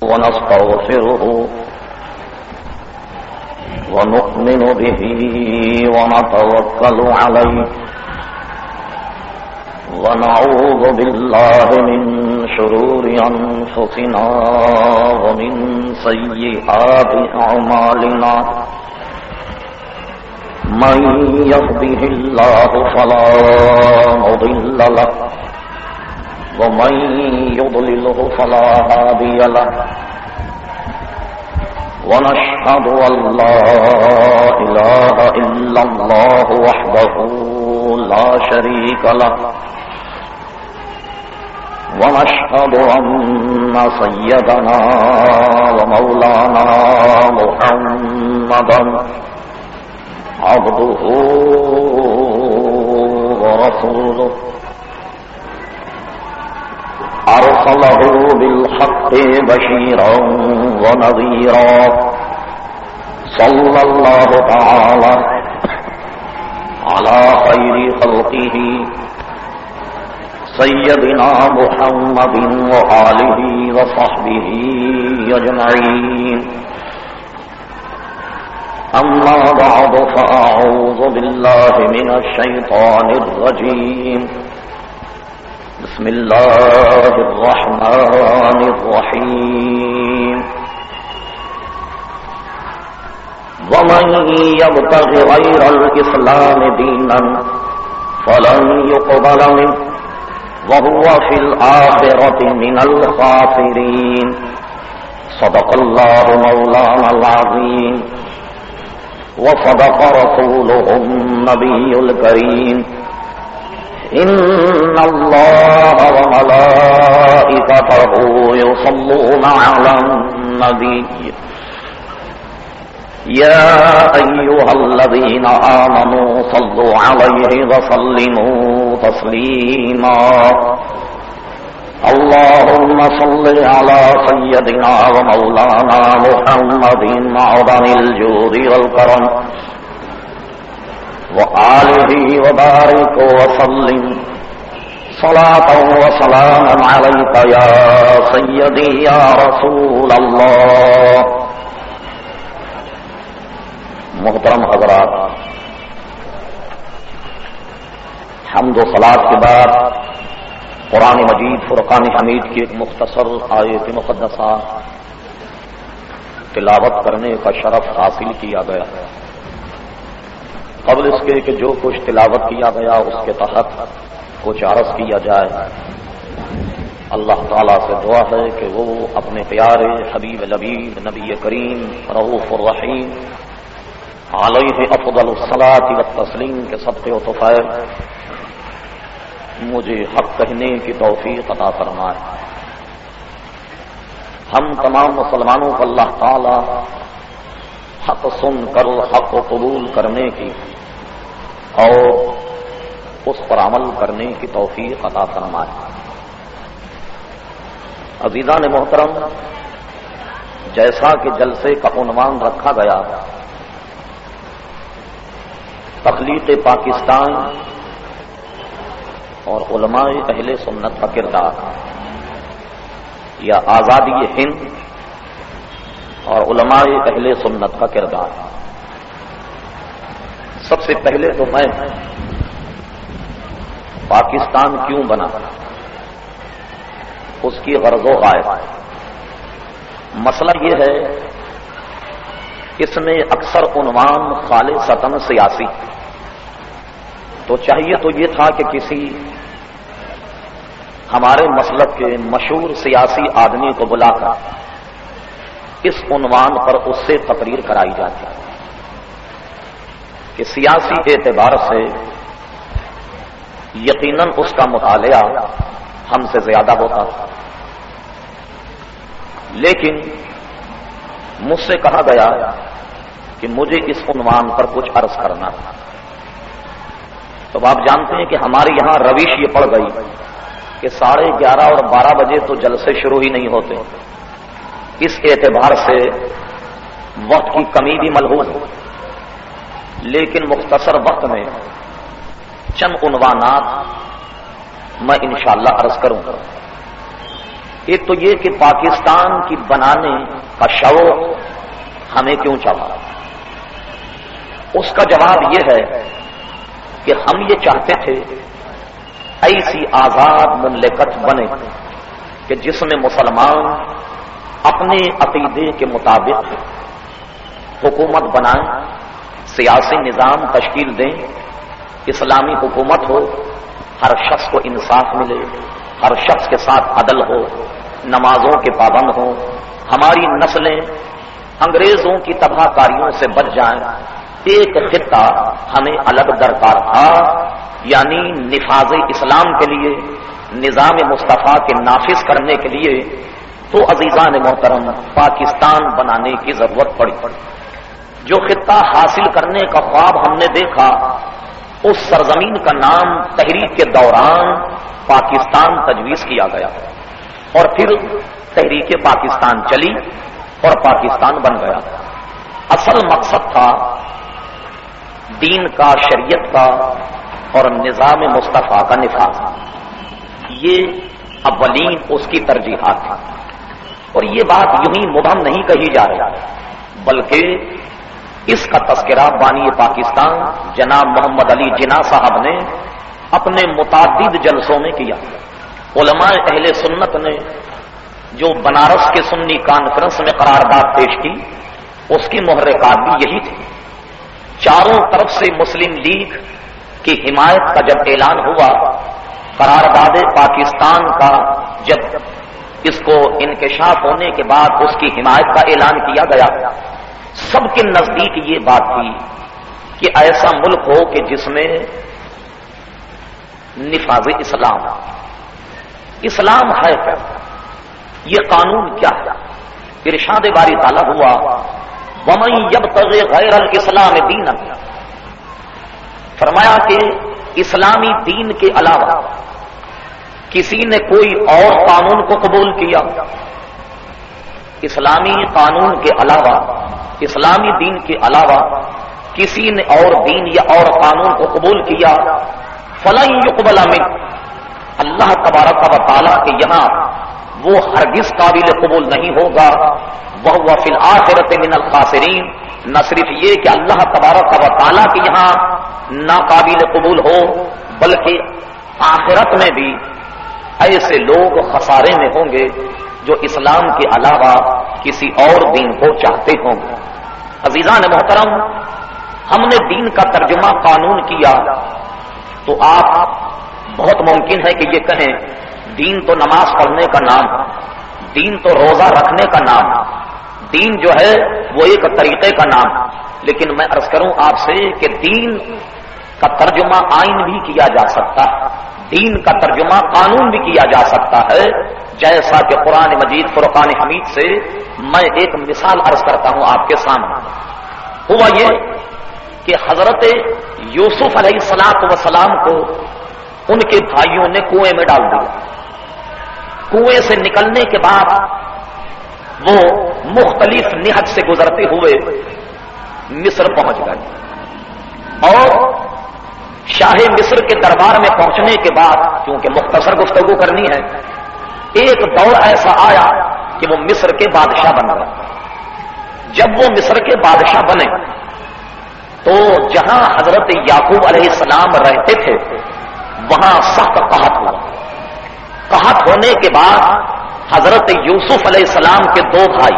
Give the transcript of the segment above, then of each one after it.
ونستغفره ونؤمن به ونتوكل عليه ونعوذ بالله من شرور أنفسنا ومن سيئات أعمالنا من يهده الله فلا مضل له ومن يضلله فلا هادي له ونشهد أن لا إله إلا الله وحده لا شريك له ونشهد أن سيدنا ومولانا محمدا عبده ورسوله أرسله بالحق بشيرا ونذيرا صلى الله تعالى على خير خلقه سيدنا محمد وآله وصحبه أجمعين أما بعد فأعوذ بالله من الشيطان الرجيم بسم الله الرحمن الرحيم ومن يبتغ غير الإسلام دينا فلن يقبل منه وهو في الآخرة من الخاسرين صدق الله مولانا العظيم وصدق رسوله النبي الكريم إن الله وملائكته يصلون على النبي يا أيها الذين آمنوا صلوا عليه وسلموا تسليما اللهم صل على سيدنا ومولانا محمد معدن الجود والكرم وآله وبارك وسلم صلاة وسلاما عليك يا سيدي يا رسول الله. محترم حضرات، حمد و صلاۃ کے بعد قرآن مجید فرقان حمید کی ایک مختصر آیت مقدسہ تلاوت کرنے کا شرف حاصل کیا گیا. قبل اس کے کہ جو کچھ تلاوت کیا گیا اس کے تحت کچھ عرض کیا جائے. اللہ تعالیٰ سے دعا ہے کہ وہ اپنے پیارے حبیب لبیب نبی کریم رؤوف الرحیم علیہ افضل الصلاۃ والتسلیم کے صدقے و طفیل مجھے حق کہنے کی توفیق عطا فرمائے. ہم تمام مسلمانوں کو اللہ تعالی حق سن کر حق کو قبول کرنے کی اور اس پر عمل کرنے کی توفیق عطا فرمائے. عزیزان محترم، جیسا کہ جلسے کا عنوان رکھا گیا تخلیق پاکستان اور علماء اہل سنت کا کردار، یا آزادی ہند اور علماء اہل سنت کا کردار. سب سے پہلے تو میں پاکستان کیوں بنا، اس کی غرض و غایت. مسئلہ یہ ہے اس میں اکثر عنوان خالصتاً سیاسی، تو چاہیے تو یہ تھا کہ کسی ہمارے مسلک کے مشہور سیاسی آدمی کو بلا کر اس عنوان پر اس سے تقریر کرائی جاتی کہ سیاسی اعتبار سے یقیناً اس کا مطالعہ ہم سے زیادہ ہوتا. لیکن مجھ سے کہا گیا کہ مجھے اس عنوان پر کچھ عرض کرنا تھا. تو آپ جانتے ہیں کہ ہمارے یہاں روش یہ پڑ گئی کہ 11:30 اور 12 بجے تو جلسے شروع ہی نہیں ہوتے. اس اعتبار سے وقت کی کمی بھی ملحوظ ہے، لیکن مختصر وقت میں چند عنوانات میں انشاءاللہ عرض کروں گا. ایک تو یہ کہ پاکستان کی بنانے کا شوق ہمیں کیوں چڑھا؟ اس کا جواب یہ ہے کہ ہم یہ چاہتے تھے ایسی آزاد مملکت بنے کہ جس میں مسلمان اپنے عقیدے کے مطابق حکومت بنائیں، سیاسی نظام تشکیل دیں، اسلامی حکومت ہو، ہر شخص کو انصاف ملے، ہر شخص کے ساتھ عدل ہو، نمازوں کے پابند ہوں، ہماری نسلیں انگریزوں کی تباہ کاریوں سے بچ جائیں۔ ایک خطہ ہمیں الگ درکار تھا، یعنی نفاذ اسلام کے لیے، نظام مصطفیٰ کے نافذ کرنے کے لیے تو عزیزان محترم پاکستان بنانے کی ضرورت پڑی۔ جو خطہ حاصل کرنے کا خواب ہم نے دیکھا، اس سرزمین کا نام تحریک کے دوران پاکستان تجویز کیا گیا، اور پھر تحریک پاکستان چلی اور پاکستان بن گیا۔ اصل مقصد تھا دین کا، شریعت کا اور نظام مصطفیٰ کا نفاذ۔ یہ اولین اس کی ترجیحات تھی، اور یہ بات یوں ہی مبہم نہیں کہی جا رہی، بلکہ اس کا تذکرہ بانی پاکستان جناب محمد علی جناح صاحب نے اپنے متعدد جلسوں میں کیا۔ علماء اہل سنت نے جو بنارس کے سنی کانفرنس میں قرارداد پیش کی، اس کی محرکات بھی یہی تھی۔ چاروں طرف سے مسلم لیگ کی حمایت کا جب اعلان ہوا، قرارداد پاکستان کا جب اس کو انکشاف ہونے کے بعد اس کی حمایت کا اعلان کیا گیا، سب کے نزدیک یہ بات تھی کہ ایسا ملک ہو کہ جس میں نفاذ اسلام، اسلام ہے کیا، یہ قانون کیا ہے۔ ارشاد باری تعالیٰ ہوا وَمَن يَبْتَغِ غَيْرَ الْإِسْلَامِ دِينًا، فرمایا کہ اسلامی دین کے علاوہ کسی نے کوئی اور قانون کو قبول کیا، اسلامی قانون کے علاوہ، اسلامی دین کے علاوہ کسی نے اور دین یا اور قانون کو قبول کیا، فَلَن يُقْبَلَ مِنْهُ، اللہ تبارک و تعالیٰ کے یہاں وہ ہرگز قابل قبول نہیں ہوگا، وَهُوَ فِي الْآخِرَةِ مِنَ الْخَاسِرِينَ، نہ صرف یہ کہ اللہ تبارک و تعالیٰ کے یہاں ناقابل قبول ہو، بلکہ آخرت میں بھی ایسے لوگ خسارے میں ہوں گے جو اسلام کے علاوہ کسی اور دین کو چاہتے ہوں گے۔ عزیزان محترم، ہم نے دین کا ترجمہ قانون کیا تو آپ بہت ممکن ہے کہ یہ کہیں دین تو نماز پڑھنے کا نام ہے، دین تو روزہ رکھنے کا نام ہے، دین جو ہے وہ ایک طریقے کا نام ہے، لیکن میں عرض کروں آپ سے کہ دین کا ترجمہ آئین بھی کیا جا سکتا ہے، دین کا ترجمہ قانون بھی کیا جا سکتا ہے، جیسا کہ قرآن مجید فرقان حمید سے میں ایک مثال عرض کرتا ہوں آپ کے سامنے۔ ہوا یہ کہ حضرت یوسف علیہ السلام کو ان کے بھائیوں نے کنویں میں ڈال دیا۔ کنویں سے نکلنے کے بعد وہ مختلف نہج سے گزرتے ہوئے مصر پہنچ گئے، اور شاہ مصر کے دربار میں پہنچنے کے بعد کیونکہ مختصر گفتگو کرنی ہے، ایک دور ایسا آیا کہ وہ مصر کے بادشاہ بن گئے۔ جب وہ مصر کے بادشاہ بنے تو جہاں حضرت یعقوب علیہ السلام رہتے تھے وہاں سخت قحط ہوا۔ قحط ہونے کے بعد حضرت یوسف علیہ السلام کے دو بھائی،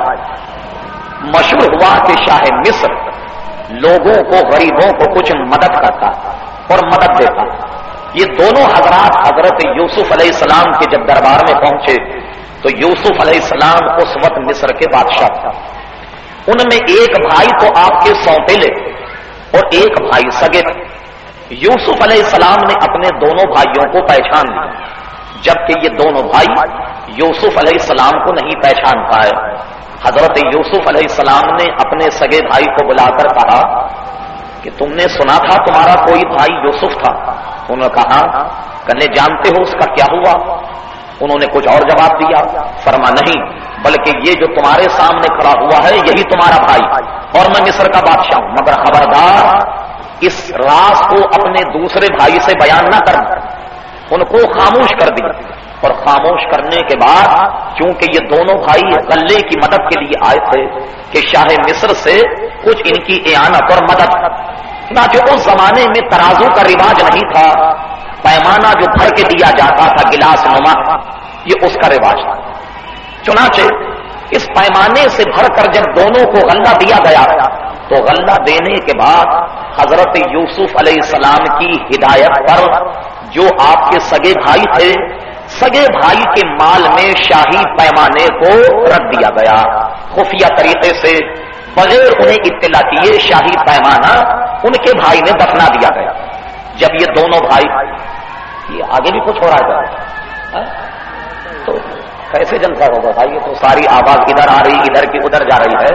مشہور ہوا کہ شاہ مصر لوگوں کو، غریبوں کو کچھ مدد کرتا اور مدد دیتا، یہ دونوں حضرات حضرت یوسف علیہ السلام کے جب دربار میں پہنچے تو یوسف علیہ السلام اس وقت مصر کے بادشاہ تھا۔ ان میں ایک بھائی تو آپ کے سونتیلے اور ایک بھائی سگے تھے۔ یوسف علیہ السلام نے اپنے دونوں بھائیوں کو پہچان لیا، جبکہ یہ دونوں بھائی یوسف علیہ السلام کو نہیں پہچان پائے۔ حضرت یوسف علیہ السلام نے اپنے سگے بھائی کو بلا کر کہا کہ تم نے سنا تھا تمہارا کوئی بھائی یوسف تھا؟ انہوں نے کہا کہنے جانتے ہو اس کا کیا ہوا؟ انہوں نے کچھ اور جواب دیا، فرما نہیں، بلکہ یہ جو تمہارے سامنے کھڑا ہوا ہے یہی تمہارا بھائی، اور میں مصر کا بادشاہ ہوں، مگر خبردار اس راز کو اپنے دوسرے بھائی سے بیان نہ کرنا۔ ان کو خاموش کر دیا اور خاموش کرنے کے بعد چونکہ یہ دونوں بھائی غلے کی مدد کے لیے آئے تھے کہ شاہ مصر سے کچھ ان کی اعانت اور مدد، نہ جو اس زمانے میں ترازو کا رواج نہیں تھا، پیمانہ جو بھر کے دیا جاتا تھا گلاس نما، یہ اس کا رواج تھا۔ چنانچہ اس پیمانے سے بھر کر جب دونوں کو غلہ دیا گیا تو غلہ دینے کے بعد حضرت یوسف علیہ السلام کی ہدایت پر جو آپ کے سگے بھائی تھے، سگے بھائی کے مال میں شاہی پیمانے کو رکھ دیا گیا، خفیہ طریقے سے بغیر انہیں اطلاع کیے شاہی پیمانہ ان کے بھائی میں دفنا دیا گیا۔ جب یہ دونوں بھائی، یہ آگے بھی کچھ ہو رہا ہے تو کیسے جلتا ہوگا بھائی؟ یہ تو ساری آواز ادھر آ رہی، ادھر کی ادھر جا رہی ہے،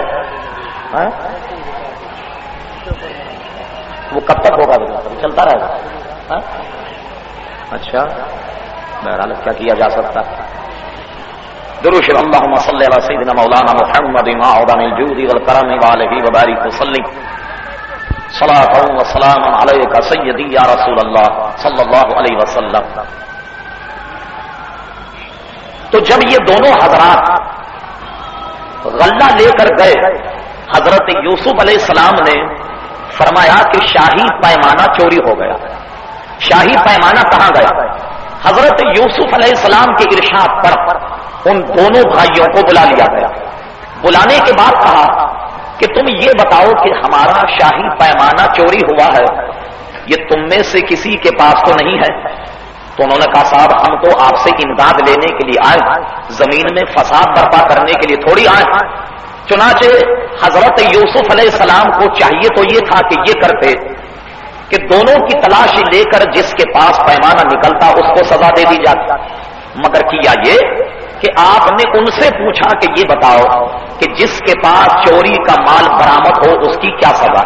وہ کب تک ہوگا؟ چلتا رہے گا۔ اچھا بہرحال کیا کیا جا سکتا ہے؟ درود اللهم صل على سيدنا مولانا محمد معدن الجود والكرم وعليه وبارك وسلم صلاة وسلام عليك سيدي يا رسول الله صلی اللہ علیہ وسلم۔ تو جب یہ دونوں حضرات غلہ لے کر گئے، حضرت یوسف علیہ السلام نے فرمایا کہ شاہی پیمانہ چوری ہو گیا۔ شاہی پیمانہ کہاں گیا؟ حضرت یوسف علیہ السلام کے ارشاد پر ان دونوں بھائیوں کو بلا لیا گیا۔ بلانے کے بعد کہا کہ تم یہ بتاؤ کہ ہمارا شاہی پیمانہ چوری ہوا ہے، یہ تم میں سے کسی کے پاس تو نہیں ہے؟ تو انہوں نے کہا صاحب ہم تو آپ سے امداد لینے کے لیے آئے، زمین میں فساد برپا کرنے کے لیے تھوڑی آئے۔ چنانچہ حضرت یوسف علیہ السلام کو چاہیے تو یہ تھا کہ یہ کرتے کہ دونوں کی تلاشی لے کر جس کے پاس پیمانہ نکلتا اس کو سزا دے دی جاتی، مگر کیا یہ کہ آپ نے ان سے پوچھا کہ یہ بتاؤ کہ جس کے پاس چوری کا مال برآمد ہو اس کی کیا سزا؟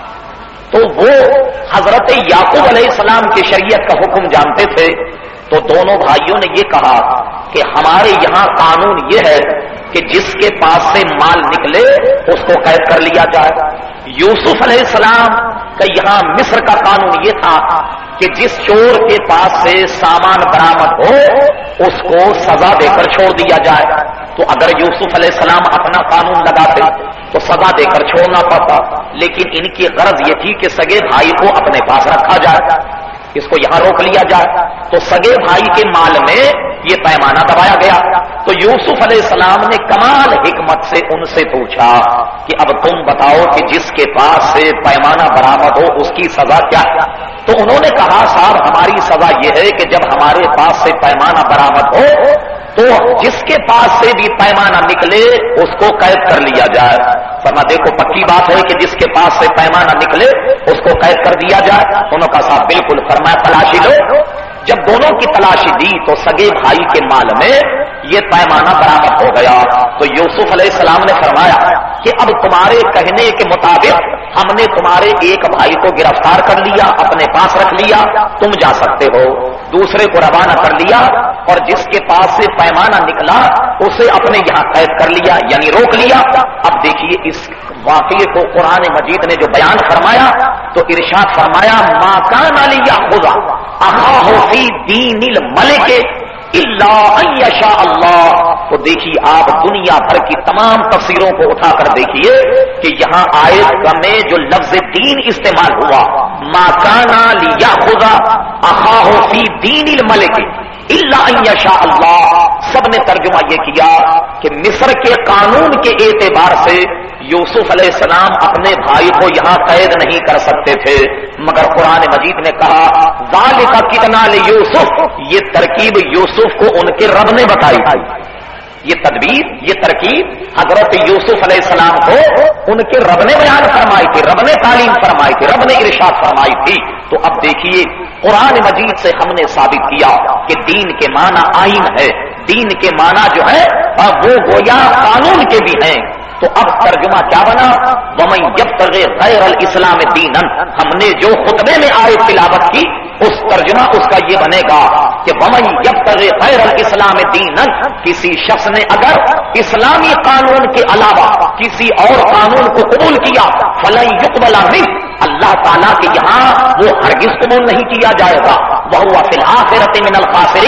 تو وہ حضرت یعقوب علیہ السلام کی شریعت کا حکم جانتے تھے، تو دونوں بھائیوں نے یہ کہا کہ ہمارے یہاں قانون یہ ہے کہ جس کے پاس سے مال نکلے اس کو قید کر لیا جائے۔ یوسف علیہ السلام کا یہاں مصر کا قانون یہ تھا کہ جس چور کے پاس سے سامان برآمد ہو اس کو سزا دے کر چھوڑ دیا جائے۔ تو اگر یوسف علیہ السلام اپنا قانون لگاتے تو سزا دے کر چھوڑنا پڑتا، لیکن ان کی غرض یہ تھی کہ سگے بھائی کو اپنے پاس رکھا جائے، اس کو یہاں روک لیا جائے۔ تو سگے بھائی کے مال میں یہ پیمانہ دبایا گیا۔ تو یوسف علیہ السلام نے کمال حکمت سے ان سے پوچھا کہ اب تم بتاؤ کہ جس کے پاس سے پیمانہ برآمد ہو اس کی سزا کیا؟ تو انہوں نے کہا صاحب ہماری سزا یہ ہے کہ جب ہمارے پاس سے پیمانہ برآمد ہو تو جس کے پاس سے بھی پیمانہ نکلے اس کو قید کر لیا جائے۔ فرما دیکھو پکی بات ہے کہ جس کے پاس سے پیمانہ نکلے اس کو قید کر دیا جائے۔ انہوں کا صاحب بالکل، فرمایا تلاشی لو۔ جب دونوں کی تلاشی دی تو سگے بھائی کے مال میں یہ پیمانہ برآمد ہو گیا۔ تو یوسف علیہ السلام نے فرمایا کہ اب تمہارے کہنے کے مطابق ہم نے تمہارے ایک بھائی کو گرفتار کر لیا، اپنے پاس رکھ لیا، تم جا سکتے ہو۔ دوسرے کو روانہ کر لیا اور جس کے پاس سے پیمانہ نکلا اسے اپنے یہاں قید کر لیا، یعنی روک لیا۔ اب دیکھیے اس واقعے کو قرآن مجید نے جو بیان فرمایا تو ارشاد فرمایا ما کان لیأخذ اخاہ فی دین الملک الا ان یشاء اللہ۔ تو دیکھیے آپ دنیا بھر کی تمام تفسیروں کو اٹھا کر دیکھیے کہ یہاں آیت میں جو لفظ دین استعمال ہوا ما کان لیأخذ اخاہ فی دین الملک الا ان یشاء اللہ، سب نے ترجمہ یہ کیا کہ مصر کے قانون کے اعتبار سے یوسف علیہ السلام اپنے بھائی کو یہاں قید نہیں کر سکتے تھے، مگر قرآن مجید نے کہا ذالک کتنا لیوسف، یہ ترکیب یوسف کو ان کے رب نے بتائی تھی، یہ تدبیر یہ ترکیب حضرت یوسف علیہ السلام کو ان کے رب نے بیان فرمائی تھی، رب نے تعلیم فرمائی تھی، رب نے ارشاد فرمائی تھی۔ تو اب دیکھیے قرآن مجید سے ہم نے ثابت کیا کہ دین کے معنی آئین ہے، دین کے معنی جو ہے وہ گویا قانون کے بھی ہیں۔ تو اب ترجمہ کیا بنا؟ وَمَن يَبْتَغِ غَيْرَ الْإِسْلَامِ دِينًا، ہم نے جو خطبے میں آیت تلاوت کی اس ترجمہ اس کا یہ بنے گا کہ وَمَن يَبْتَغِ غَيْرَ الْإِسْلَامِ دِينًا، کسی شخص نے اگر اسلامی قانون کے علاوہ کسی اور قانون کو قبول کیا فَلَن يُقْبَلَ مِنْهُ، اللہ تعالیٰ کے یہاں وہ ہرگز قبول نہیں کیا جائے گا، وَهُوَ فِي الْآخِرَةِ مِنَ الْخَاسِرِينَ،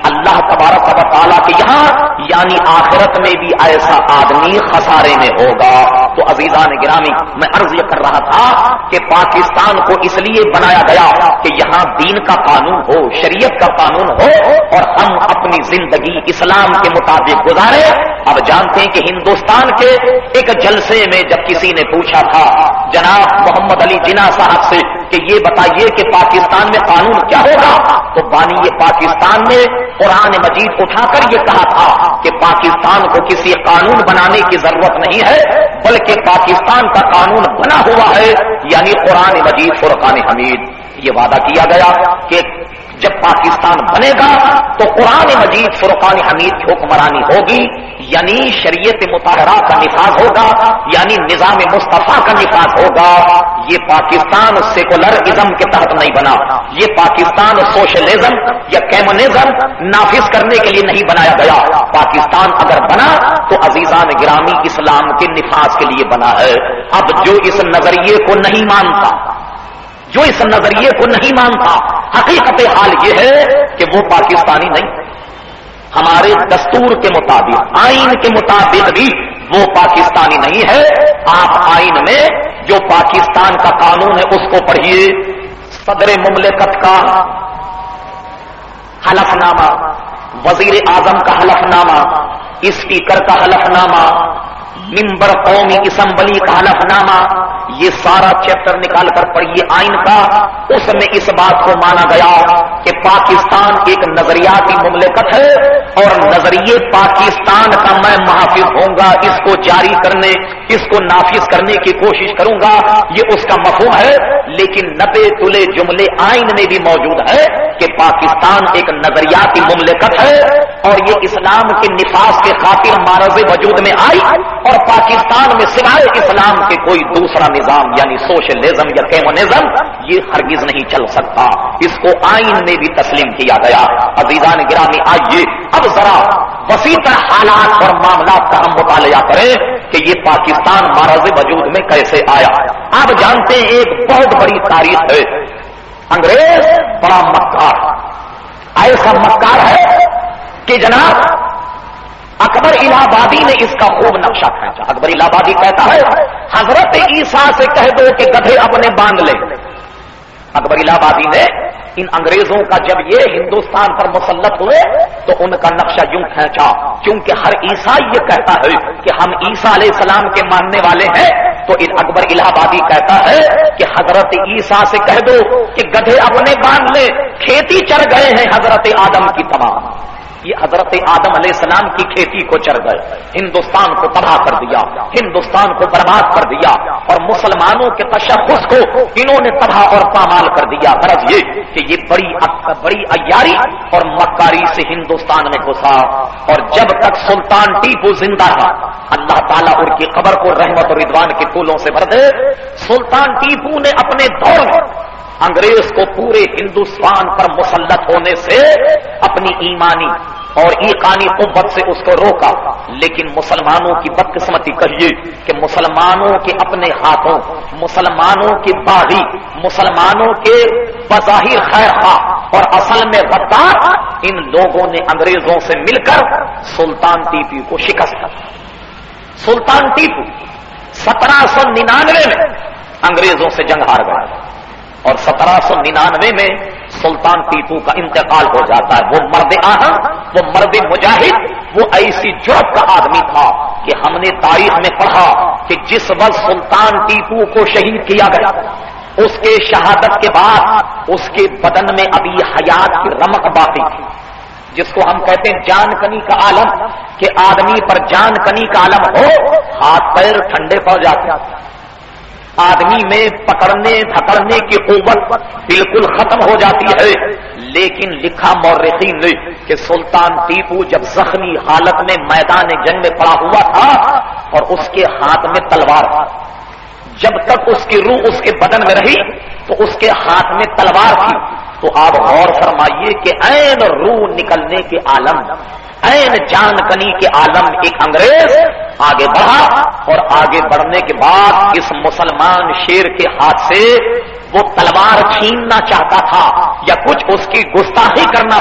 اللہ تبارک و تعالیٰ کے یہاں یعنی آخرت میں بھی ایسا آدمی خسارے میں ہوگا۔ تو عزیزان گرامی، میں عرض یہ کر رہا تھا کہ پاکستان کو اس لیے بنایا گیا کہ یہاں دین کا قانون ہو، شریعت کا قانون ہو، اور ہم اپنی زندگی اسلام کے مطابق گزارے۔ اب جانتے ہیں کہ ہندوستان کے ایک جلسے میں جب کسی نے پوچھا تھا جناب محمد علی جناح صاحب سے کہ یہ بتائیے کہ پاکستان میں قانون کیا ہوگا، تو بانی پاکستان نے قرآن مجید اٹھا کر یہ کہا تھا کہ پاکستان کو کسی قانون بنانے کی ضرورت نہیں ہے، بلکہ پاکستان کا قانون بنا ہوا ہے، یعنی قرآن مجید فرقان حمید۔ یہ وعدہ کیا گیا کہ جب پاکستان بنے گا تو قرآن مجید فرقان حمید کی حکمرانی ہوگی، یعنی شریعت مطہرہ کا نفاذ ہوگا، یعنی نظام مصطفیٰ کا نفاذ ہوگا۔ یہ پاکستان سیکولرزم کے تحت نہیں بنا، یہ پاکستان سوشلزم یا کمیونزم نافذ کرنے کے لیے نہیں بنایا گیا۔ پاکستان اگر بنا تو عزیزان گرامی اسلام کے نفاذ کے لیے بنا ہے۔ اب جو اس نظریے کو نہیں مانتا، جو اس نظریے کو نہیں مانتا، حقیقت حال یہ ہے کہ وہ پاکستانی نہیں، ہمارے دستور کے مطابق، آئین کے مطابق بھی وہ پاکستانی نہیں ہے۔ آپ آئین میں جو پاکستان کا قانون ہے اس کو پڑھیے، صدر مملکت کا حلف نامہ، وزیر اعظم کا حلف نامہ، اسپیکر کا حلف نامہ، ممبر قومی اسمبلی کا حلف نامہ، یہ سارا چیپٹر نکال کر پڑھیے آئین کا۔ اس میں اس بات کو مانا گیا کہ پاکستان ایک نظریاتی مملکت ہے اور نظریے پاکستان کا میں محافظ ہوں گا، اس کو جاری کرنے، اس کو نافذ کرنے کی کوشش کروں گا، یہ اس کا مفہوم ہے۔ لیکن 90 تلے جملے آئین میں بھی موجود ہے کہ پاکستان ایک نظریاتی مملکت ہے اور یہ اسلام کے نفاذ کے خاطر معرض وجود میں آئی، اور پاکستان میں سوائے اسلام کے کوئی دوسرا نظام یعنی سوشلزم یا کمیونزم یہ ہرگز نہیں چل سکتا۔ اس کو آئین میں بھی تسلیم کیا گیا۔ عزیزان گرامی، آئیے اب ذرا وسیع تر حالات اور معاملات کا ہم مطالعہ کریں کہ یہ پاکستان معرض وجود میں کیسے آیا۔ آپ جانتے ہیں ایک بہت بڑی تاریخ ہے، انگریز بڑا مکار، ایسا مکار ہے کہ جناب اکبر الہ آبادی نے اس کا خوب نقشہ کھینچا۔ اکبر الہ آبادی کہتا ہے حضرت عیسیٰ سے کہہ دو کہ گدھے اپنے باندھ لے۔ اکبر الہ آبادی نے ان انگریزوں کا جب یہ ہندوستان پر مسلط ہوئے تو ان کا نقشہ یوں کھینچا، کیونکہ ہر عیسائی یہ کہتا ہے کہ ہم عیسیٰ علیہ السلام کے ماننے والے ہیں، تو اکبر الہ آبادی کہتا ہے کہ حضرت عیسیٰ سے کہہ دو کہ گدھے اپنے باندھ لے، کھیتی چر گئے ہیں حضرت آدم کی تمام۔ یہ حضرت آدم علیہ السلام کی کھیتی کو چر گئے، ہندوستان کو تباہ کر دیا، ہندوستان کو برباد کر دیا، اور مسلمانوں کے تشخص کو انہوں نے تباہ اور پامال کر دیا۔ غرض یہ کہ یہ بڑی عیاری اور مکاری سے ہندوستان میں گھسا، اور جب تک سلطان ٹیپو زندہ تھا، اللہ تعالیٰ ان کی قبر کو رحمت اور رضوان کے پھولوں سے بھر دے، سلطان ٹیپو نے اپنے دور میں انگریز کو پورے ہندوستان پر مسلط ہونے سے اپنی ایمانی اور ایقانی قوت سے اس کو روکا، لیکن مسلمانوں کی بدقسمتی کہیے کہ مسلمانوں کے اپنے ہاتھوں، مسلمانوں کے باغی، مسلمانوں کے بظاہر خیر خواہ اور اصل میں غدار ان لوگوں نے انگریزوں سے مل کر سلطان ٹیپو کو شکست دی۔ سلطان ٹیپو 1799 میں انگریزوں سے جنگ ہار گیا، اور 1799 میں سلطان ٹیپو کا انتقال ہو جاتا ہے۔ وہ مرد آہن، وہ مرد مجاہد، وہ ایسی جرأت کا آدمی تھا کہ ہم نے تاریخ میں پڑھا کہ جس وقت سلطان ٹیپو کو شہید کیا گیا، اس کے شہادت کے بعد اس کے بدن میں ابھی حیات کی رمق باقی تھی، جس کو ہم کہتے ہیں جان کنی کا عالم، کہ آدمی پر جان کنی کا عالم ہو، ہاتھ پیر ٹھنڈے پڑ جاتے، آدمی میں پکڑنے دھکڑنے کی قوت بالکل ختم ہو جاتی ہے۔ لیکن لکھا مورخین نے کہ سلطان ٹیپو جب زخمی حالت میں میدان جنگ میں پڑا ہوا تھا اور اس کے ہاتھ میں تلوار، جب تک اس کی روح اس کے بدن میں رہی تو اس کے ہاتھ میں تلوار تھی، تو آپ غور فرمائیے کہ عین روح نکلنے کے عالم، عین جان کنی کے عالم ایک انگریز آگے بڑھا، اور آگے بڑھنے کے بعد اس مسلمان شیر کے ہاتھ سے وہ تلوار چھیننا چاہتا تھا یا کچھ اس کی گستاخی کرنا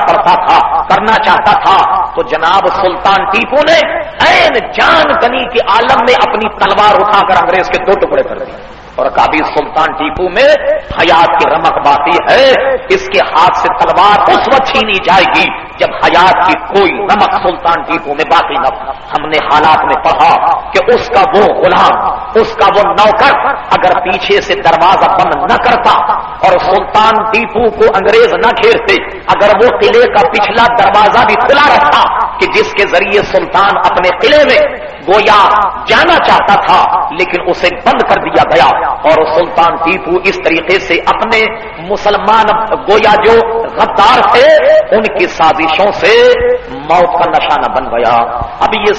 چاہتا تھا تو جناب سلطان ٹیپو نے عین جان کنی کے عالم میں اپنی تلوار اٹھا کر انگریز کے 2 ٹکڑے کر دیے. اور کابی سلطان ٹیپو میں حیات کی رمق باقی ہے. اس کے ہاتھ سے تلوار اس وقت چھینی جائے گی جب حیات کی کوئی رمق سلطان ٹیپو میں باقی نہ. ہم نے حالات میں پڑھا کہ اس کا وہ غلام، اس کا وہ نوکر اگر پیچھے سے دروازہ بند نہ کرتا اور سلطان ٹیپو کو انگریز نہ گھیرتے، اگر وہ قلعے کا پچھلا دروازہ بھی کھلا رکھتا کہ جس کے ذریعے سلطان اپنے قلعے میں گویا جانا چاہتا تھا لیکن اسے بند کر دیا گیا اور سلطان ٹیپو اس طریقے سے اپنے مسلمان گویا جو غدار تھے ان کی سازشوں سے موت کا نشانہ بن گیا. اب یہ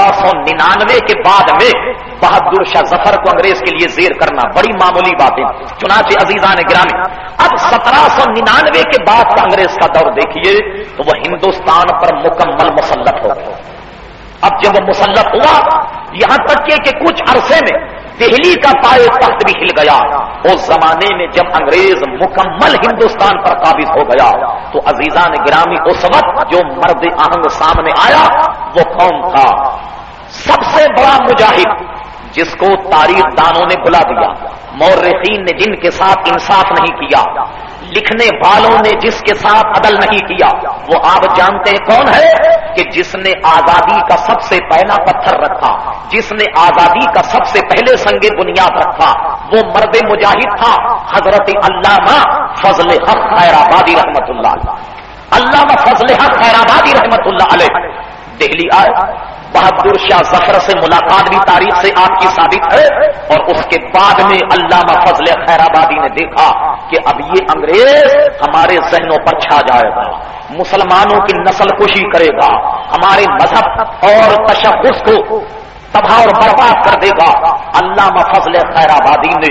1799 کے بعد میں بہادر شاہ ظفر کو انگریز کے لیے زیر کرنا بڑی معمولی بات ہے. چنانچہ عزیزان گرامی اب 1799 کے بعد کا انگریز کا دور دیکھیے تو وہ ہندوستان پر مکمل مسلط ہو گیا. اب جب وہ مسلط ہوا یہاں تک کہ کچھ عرصے میں دہلی کا پائے تخت بھی ہل گیا. اس زمانے میں جب انگریز مکمل ہندوستان پر قابض ہو گیا تو عزیزان گرامی اس وقت جو مرد آہنگ سامنے آیا وہ کون تھا؟ سب سے بڑا مجاہد جس کو تاریخ دانوں نے بلا دیا، مورخین نے جن کے ساتھ انصاف نہیں کیا، لکھنے والوں نے جس کے ساتھ عدل نہیں کیا، وہ آپ جانتے ہیں کون ہے؟ کہ جس نے آزادی کا سب سے پہلا پتھر رکھا، جس نے آزادی کا سب سے پہلے سنگ بنیاد رکھا، وہ مرد مجاہد تھا حضرت علامہ فضل حق خیرآبادی رحمت اللہ علیہ. علامہ فضل حق خیرآبادی رحمت اللہ علیہ دہلی آئے. بہادر شاہ ظفر سے ملاقات بھی تاریخ سے آپ کی ثابت ہے اور اس کے بعد میں علامہ فضل خیرآبادی نے دیکھا کہ اب یہ انگریز ہمارے ذہنوں پر چھا جائے گا، مسلمانوں کی نسل کشی کرے گا، ہمارے مذہب اور تشخص کو تباہ اور برباد کر دے گا. علامہ فضل خیرآبادی نے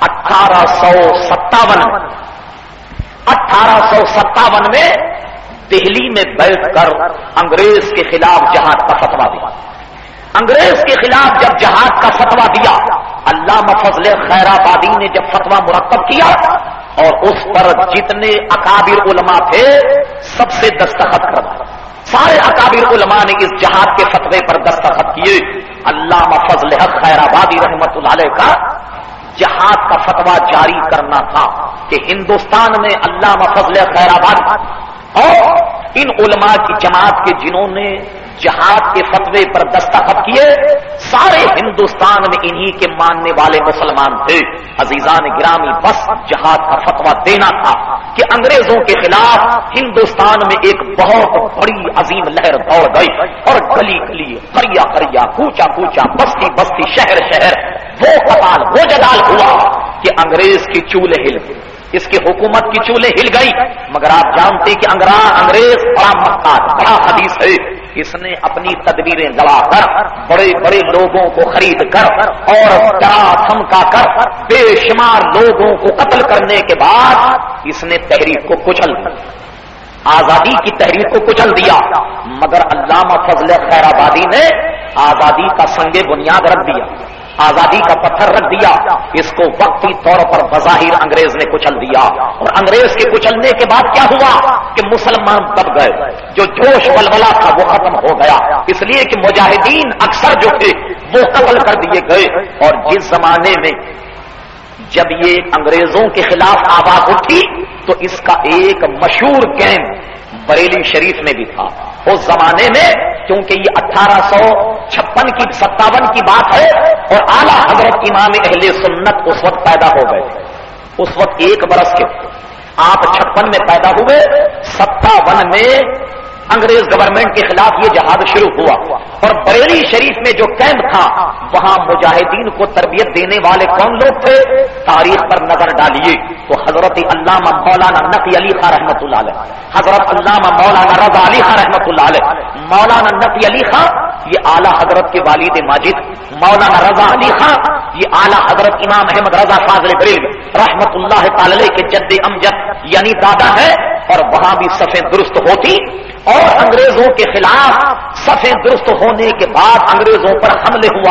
1857 میں دہلی میں بیٹھ کر انگریز کے خلاف جہاد کا فتویٰ دیا. انگریز کے خلاف جب جہاد کا فتویٰ دیا علامہ فضل خیرآبادی نے جب فتویٰ مرتب کیا اور اس پر جتنے اکابر علماء تھے سب سے دستخط کر دیا. سارے اکابر علماء نے اس جہاد کے فتوے پر دستخط کیے. علامہ فضل حق خیرآبادی رحمت اللہ علیہ کا جہاد کا فتویٰ جاری کرنا تھا کہ ہندوستان میں علامہ فضل خیرآبادی اور ان علماء کی جماعت کے جنہوں نے جہاد کے فتوے پر دستخط کیے سارے ہندوستان میں انہی کے ماننے والے مسلمان تھے. عزیزان گرامی بس جہاد کا فتویٰ دینا تھا کہ انگریزوں کے خلاف ہندوستان میں ایک بہت بڑی عظیم لہر دوڑ گئی اور گلی گلی قریہ قریہ کوچا کوچا بستی بستی شہر شہر وہ قتال وہ جدال ہوا کہ انگریز کی چولہے ہل گئی، اس کی حکومت کی چولہے ہل گئی. مگر آپ جانتے کہ انگریز بڑا محتاط بڑا حدیث ہے. اس نے اپنی تدبیریں دبا کر بڑے بڑے لوگوں کو خرید کر اور ڈرا دھمکا کر بے شمار لوگوں کو قتل کرنے کے بعد اس نے تحریک کو کچل دیا، آزادی کی تحریک کو کچل دیا. مگر علامہ فضل خیرآبادی نے آزادی کا سنگ بنیاد رکھ دیا، آزادی کا پتھر رکھ دیا. اس کو وقتی طور پر بظاہر انگریز نے کچل دیا اور انگریز کے کچلنے کے بعد کیا ہوا کہ مسلمان دب گئے، جو جوش ولولہ تھا وہ ختم ہو گیا، اس لیے کہ مجاہدین اکثر جو تھے وہ قتل کر دیے گئے. اور جس زمانے میں جب یہ انگریزوں کے خلاف آواز اٹھی تو اس کا ایک مشہور کیمپ بریلی شریف میں بھی تھا. اس زمانے میں کیونکہ یہ 1856 کی بات ہے اور اعلیٰ حضرت امام اہل سنت اس وقت پیدا ہو گئے تھے. اس وقت 1 برس کے آپ 56 میں پیدا ہوئے، 57 میں انگریز گورنمنٹ کے خلاف یہ جہاد شروع ہوا اور بریلی شریف میں جو کیمپ تھا وہاں مجاہدین کو تربیت دینے والے کون لوگ تھے؟ تاریخ پر نظر ڈالیے تو حضرت علامہ مولانا نقی علی خان رحمۃ اللہ علیہ، حضرت علامہ مولانا رضا علی خان رحمۃ اللہ علیہ. مولانا نقی علی خان یہ اعلیٰ حضرت کے والد ماجد، مولانا رضا علی خان یہ اعلیٰ حضرت امام احمد رضا فاضل بریلوی رحمۃ اللہ تعالی کے جد امجد یعنی دادا ہے. اور وہاں بھی صفیں درست ہوتی اور انگریزوں کے خلاف صفیں درست ہونے کے بعد انگریزوں پر حملے ہوا کرتے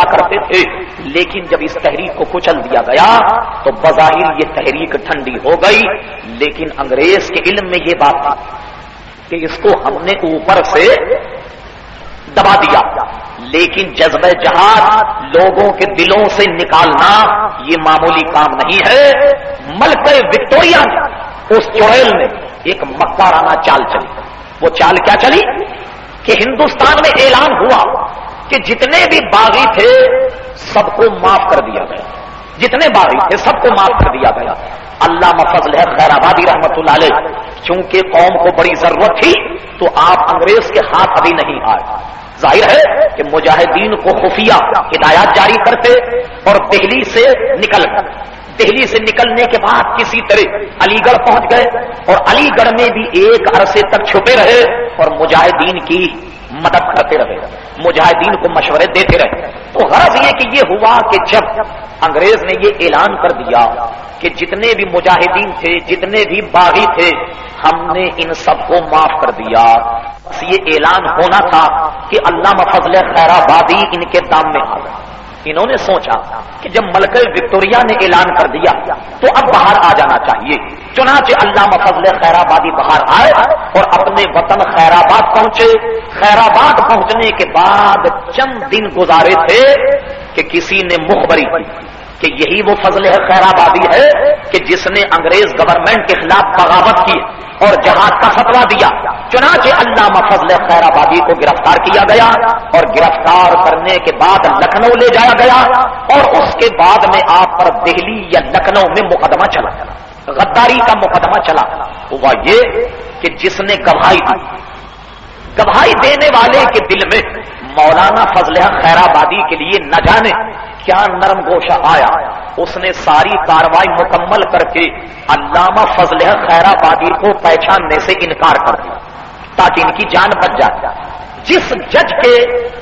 تھے، لیکن جب اس تحریک کو کچل دیا گیا تو بظاہر یہ تحریک ٹھنڈی ہو گئی، لیکن انگریز کے علم میں یہ بات تھی کہ اس کو ہم نے اوپر سے دبا دیا، لیکن جذبہ جہاد لوگوں کے دلوں سے نکالنا یہ معمولی کام نہیں ہے۔ ملکہ وکٹوریہ نے اس چڑیل میں ایک مکارانہ چال چلی۔ وہ چال کیا چلی کہ ہندوستان میں اعلان ہوا کہ جتنے بھی باغی تھے سب کو معاف کر دیا گیا، جتنے باغی تھے سب کو معاف کر دیا گیا۔ علامہ فضل خیر آبادی رحمت اللہ علیہ چونکہ قوم کو بڑی ضرورت تھی تو آپ انگریز کے ہاتھ ابھی نہیں آئے۔ ظاہر ہے کہ مجاہدین کو خفیہ ہدایات جاری کرتے اور دہلی سے نکلنے کے بعد کسی طرح علی گڑھ پہنچ گئے اور علی گڑھ میں بھی ایک عرصے تک چھپے رہے اور مجاہدین کی مدد کرتے رہے، مجاہدین کو مشورے دیتے رہے۔ تو غرض یہ کہ یہ ہوا کہ جب انگریز نے یہ اعلان کر دیا کہ جتنے بھی مجاہدین تھے، جتنے بھی باغی تھے، ہم نے ان سب کو معاف کر دیا، بس یہ اعلان ہونا تھا کہ علامہ فضل خیر آبادی ان کے دام میں آ گئے۔ انہوں نے سوچا کہ جب ملکہ وکٹوریہ نے اعلان کر دیا تو اب باہر آ جانا چاہیے، چنانچہ علامہ فضل خیر آبادی باہر آئے اور اپنے وطن خیر آباد پہنچے۔ خیر آباد پہنچنے کے بعد چند دن گزارے تھے کہ کسی نے مخبری کی کہ یہی وہ فضل خیر آبادی ہے کہ جس نے انگریز گورنمنٹ کے خلاف بغاوت کی اور جہاد کا فتویٰ دیا۔ چنانچہ علامہ فضل خیر آبادی کو گرفتار کیا گیا اور گرفتار کرنے کے بعد لکھنؤ لے جایا گیا اور اس کے بعد میں آپ پر دہلی یا لکھنؤ میں مقدمہ چلا، غداری کا مقدمہ چلا۔ ہوا یہ کہ جس نے گواہی دینے والے کے دل میں مولانا فضل خیر آبادی کے لیے نہ جانے کیا نرم گوشہ آیا، اس نے ساری کارروائی مکمل کر کے علامہ فضل خیر آبادی کو پہچاننے سے انکار کر دیا تاکہ ان کی جان بچ جائے۔ جس جج کے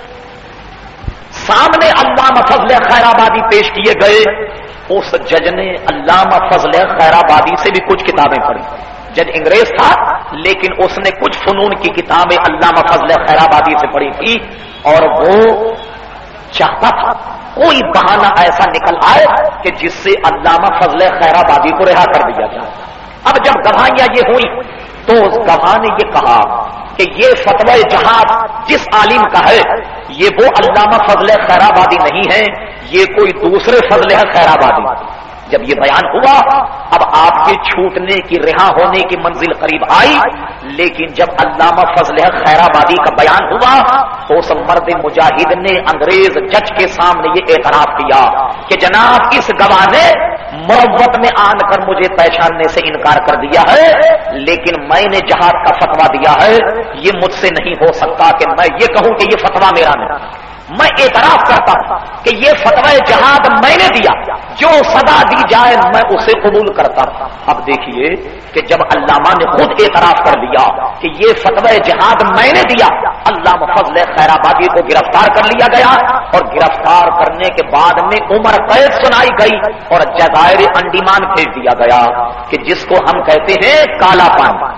سامنے علامہ فضل خیر آبادی پیش کیے گئے، اس جج نے علامہ فضل خیر آبادی سے بھی کچھ کتابیں پڑھی۔ جج انگریز تھا لیکن اس نے کچھ فنون کی کتابیں علامہ فضل خیر آبادی سے پڑھی تھی اور وہ چاہتا تھا کوئی بہانہ ایسا نکل آئے کہ جس سے علامہ فضل خیر آبادی کو رہا کر دیا جائے۔ اب جب گواہیاں یہ ہوئی تو اس گواہ نے یہ کہا کہ یہ فتوی جہاد جس عالم کا ہے یہ وہ علامہ فضل خیر آبادی نہیں ہے، یہ کوئی دوسرے فضل خیر آبادی۔ جب یہ بیان ہوا اب آپ کے چھوٹنے کی رہا ہونے کی منزل قریب آئی، لیکن جب علامہ فضل خیر آبادی کا بیان ہوا تو اس مرد مجاہد نے انگریز جج کے سامنے یہ اعتراف کیا کہ جناب اس گواہ نے مروت میں آن کر مجھے پہچاننے سے انکار کر دیا ہے، لیکن میں نے جہاد کا فتویٰ دیا ہے، یہ مجھ سے نہیں ہو سکتا کہ میں یہ کہوں کہ یہ فتویٰ میرا نہیں۔ میں اعتراف کرتا ہوں کہ یہ فتوی جہاد میں نے دیا، جو سزا دی جائے میں اسے قبول کرتا ہوں۔ اب دیکھیے کہ جب علامہ نے خود اعتراف کر دیا کہ یہ فتوی جہاد میں نے دیا، علامہ فضل خیر آبادی کو گرفتار کر لیا گیا اور گرفتار کرنے کے بعد میں عمر قید سنائی گئی اور جزائر انڈیمان بھیج دیا گیا کہ جس کو ہم کہتے ہیں کالا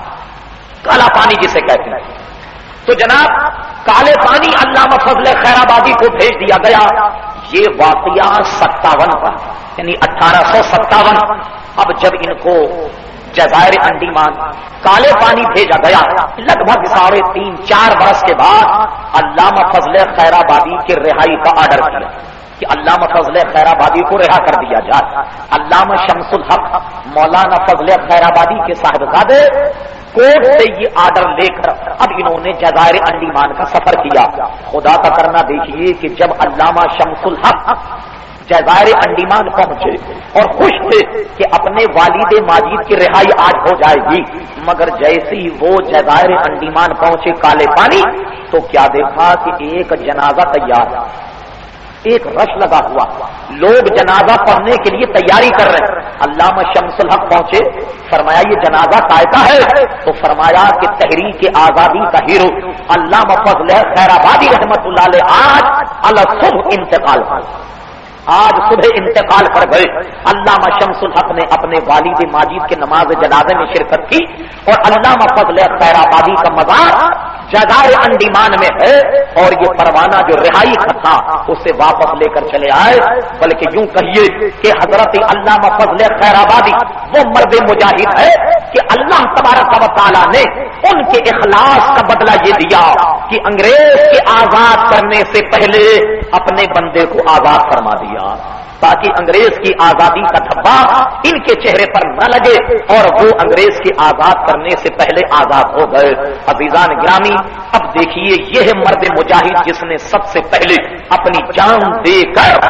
پانی جسے کہتے ہیں۔ تو جناب کالے پانی علامہ فضل خیر آبادی کو بھیج دیا گیا۔ یہ واقعہ 57 کا یعنی 1857۔ اب جب ان کو جزائر انڈیمان کالے پانی بھیجا گیا لگ بھگ 3.5-4 برس کے بعد علامہ فضل خیر آبادی کے رہائی کا آرڈر کیا کہ علامہ فضل خیر آبادی کو رہا کر دیا جائے۔ علامہ شمس الحق مولانا فضل خیر آبادی کے صاحبزادے کوٹ سے یہ آرڈر لے کر اب انہوں نے جزائر انڈیمان کا سفر کیا۔ خدا کا کرنا دیکھیے کہ جب علامہ شمس الحق جزائر انڈیمان پہنچے اور خوش تھے کہ اپنے والد ماجد کی رہائی آج ہو جائے گی، مگر جیسے ہی وہ جزائر انڈیمان پہنچے کالے پانی تو کیا دیکھا کہ ایک جنازہ تیار، ایک رش لگا ہوا، لوگ جنازہ پڑھنے کے لیے تیاری کر رہے ہیں۔ علامہ شمس الحق پہنچے، فرمایا یہ جنازہ کائتا ہے؟ تو فرمایا کہ تحریک آزادی کا ہیرو علامہ فضل خیر آبادی رحمت اللہ علیہ آج الصبح انتقال ہوا۔ آج صبح انتقال کر گئے علامہ شمس الحق نے اپنے والد ماجد کے نماز جنازے میں شرکت کی اور علامہ فضل خیر آبادی کا مزار جزائر انڈیمان میں ہے اور یہ پروانہ جو رہائی تھا اسے واپس لے کر چلے آئے. بلکہ یوں کہیے کہ حضرت علامہ فضل خیر آبادی وہ مرد مجاہد ہے کہ اللہ تبارک و تعالیٰ نے ان کے اخلاص کا بدلہ یہ دیا کہ انگریز کے آزاد کرنے سے پہلے اپنے بندے کو آزاد فرما دیا تاکہ انگریز کی آزادی کا دھبا ان کے چہرے پر نہ لگے اور وہ انگریز کے آزاد کرنے سے پہلے آزاد ہو گئے. عزیزان گرامی اب دیکھیے یہ ہے مرد مجاہد جس نے سب سے پہلے اپنی جان دے کر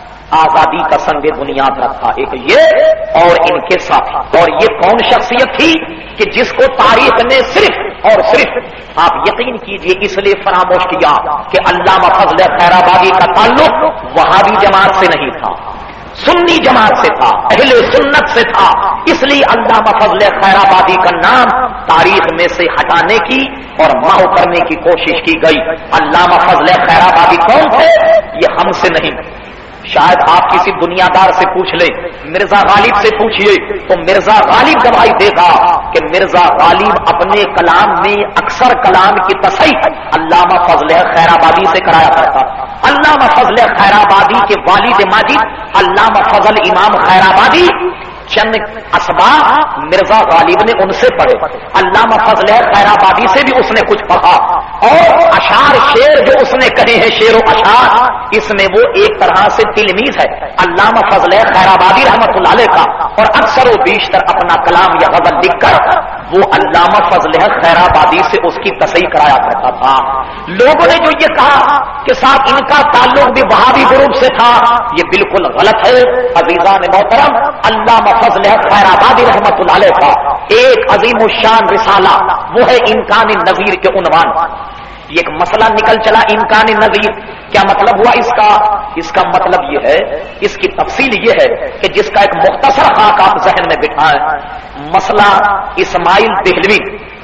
آزادی کا سنگ بنیاد رکھا. ایک یہ اور ان کے ساتھ اور یہ کون شخصیت تھی کہ جس کو تاریخ نے صرف اور صرف آپ یقین کیجئے اس لیے فراموش کیا کہ علامہ فضل خیر آبادی کا تعلق وہابی جماعت سے نہیں تھا، سنی جماعت سے تھا، اہل سنت سے تھا. اس لیے علامہ فضل خیر آبادی کا نام تاریخ میں سے ہٹانے کی اور محو کرنے کی کوشش کی گئی. علامہ فضل خیر آبادی کون تھے یہ ہم سے نہیں. شاید آپ کسی دنیا دار سے پوچھ لیں، مرزا غالب سے پوچھئے تو مرزا غالب گواہی دے گا کہ مرزا غالب اپنے کلام میں اکثر کلام کی تصحیح علامہ فضل خیر آبادی سے کرایا کرتا. علامہ فضل خیر آبادی کے والد ماجد علامہ فضل امام خیر آبادی چند اسباق مرزا غالب نے ان سے پڑھے. علامہ فضل خیر آبادی سے بھی اس نے کچھ پڑھا اور اشعار شعر جو اس نے کہے ہیں شعر و اشعار اس میں وہ ایک طرح سے تلمیذ ہے علامہ فضل خیر آبادی رحمۃ اللہ علیہ کا اور اکثر و بیشتر اپنا کلام یا غزل لکھ کر وہ علامہ فضل خیر آبادی سے اس کی تصحیح کرایا کرتا تھا. لوگوں نے جو یہ کہا کہ صاحب ان کا تعلق بھی وہابی گروپ سے تھا یہ بالکل غلط ہے. عزیزان محترم علامہ فضل خیر آبادی رحمۃ اللہ علیہ کا ایک عظیم الشان رسالہ وہ ہے امکان نظیر کے عنوان. یہ ایک مسئلہ نکل چلا امکان نظیر کیا مطلب ہوا اس کا مطلب یہ ہے اس کی تفصیل یہ ہے کہ جس کا ایک مختصر خاک آپ ذہن میں بٹھائیں. مسئلہ اسماعیل دہلوی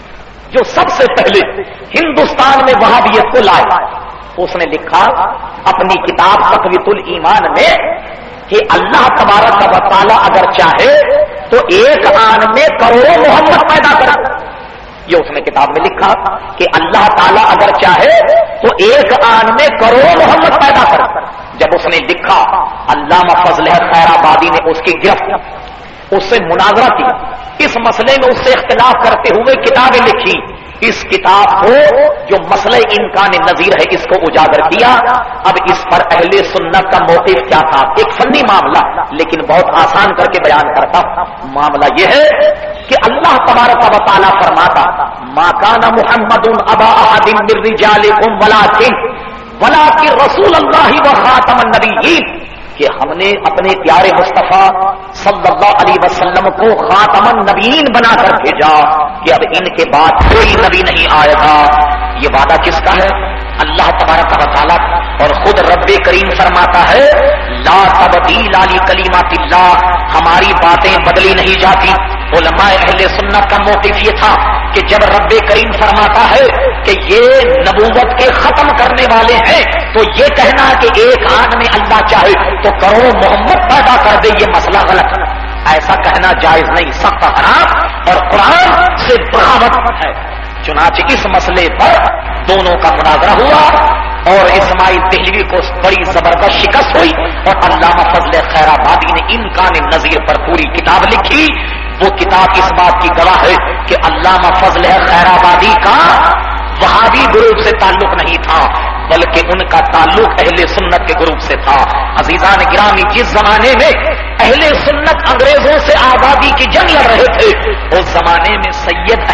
جو سب سے پہلے ہندوستان میں وہابیت کو لائے اس نے لکھا اپنی کتاب تقویۃ الایمان میں کہ اللہ تبارک و تعالی اگر چاہے تو ایک آن میں کروڑوں محمد پیدا کرے. یہ اس نے کتاب میں لکھا کہ اللہ تعالیٰ اگر چاہے تو ایک آن میں کروڑوں محمد پیدا کر. جب اس نے لکھا علامہ فضل خیر آبادی نے اس کی گرفت اس سے مناظرہ کی اس مسئلے میں اس سے اختلاف کرتے ہوئے کتابیں لکھی. اس کتاب کو جو مسئلہ امکان نظیر ہے اس کو اجاگر کیا. اب اس پر اہل سنت کا موقف کیا تھا ایک فنی معاملہ لیکن بہت آسان کر کے بیان کرتا. معاملہ یہ ہے کہ اللہ تبارک و تعالیٰ فرماتا ما کان محمد ابا احد من رجالکم ولکن رسول اللہ و خاتم النبیین کہ ہم نے اپنے پیارے مصطفیٰ صلی اللہ علیہ وسلم کو خاتم النبیین بنا کر بھیجا کہ اب ان کے بعد کوئی نبی نہیں آئے گا. یہ وعدہ کس کا ہے؟ اللہ تبارک و تعالیٰ اور خود رب کریم فرماتا ہے لا تبدیل لکلمات اللہ ہماری باتیں بدلی نہیں جاتی. علماء اہل سنت کا موقف یہ تھا کہ جب رب کریم فرماتا ہے کہ یہ نبوت کے ختم کرنے والے ہیں تو یہ کہنا کہ ایک آن میں اللہ چاہے تو کروڑوں محمد پیدا کر دے یہ مسئلہ غلط ہے. ایسا کہنا جائز نہیں سخت حرام اور قرآن سے بغاوت ہے. چنانچہ اس مسئلے پر دونوں کا مناظرہ ہوا اور اسماعیل دہلوی کو بڑی زبردست شکست ہوئی اور علامہ فضل خیر آبادی نے امکان نظیر پر پوری کتاب لکھی. وہ کتاب اس بات کی گواہ ہے کہ علامہ فضل خیر آبادی کا وہابی گروپ سے تعلق نہیں تھا بلکہ ان کا تعلق اہل سنت کے گروپ سے تھا. عزیزان گرامی جس زمانے میں اہل سنت انگریزوں سے آزادی کی جنگ لڑ رہے تھے اس زمانے میں سید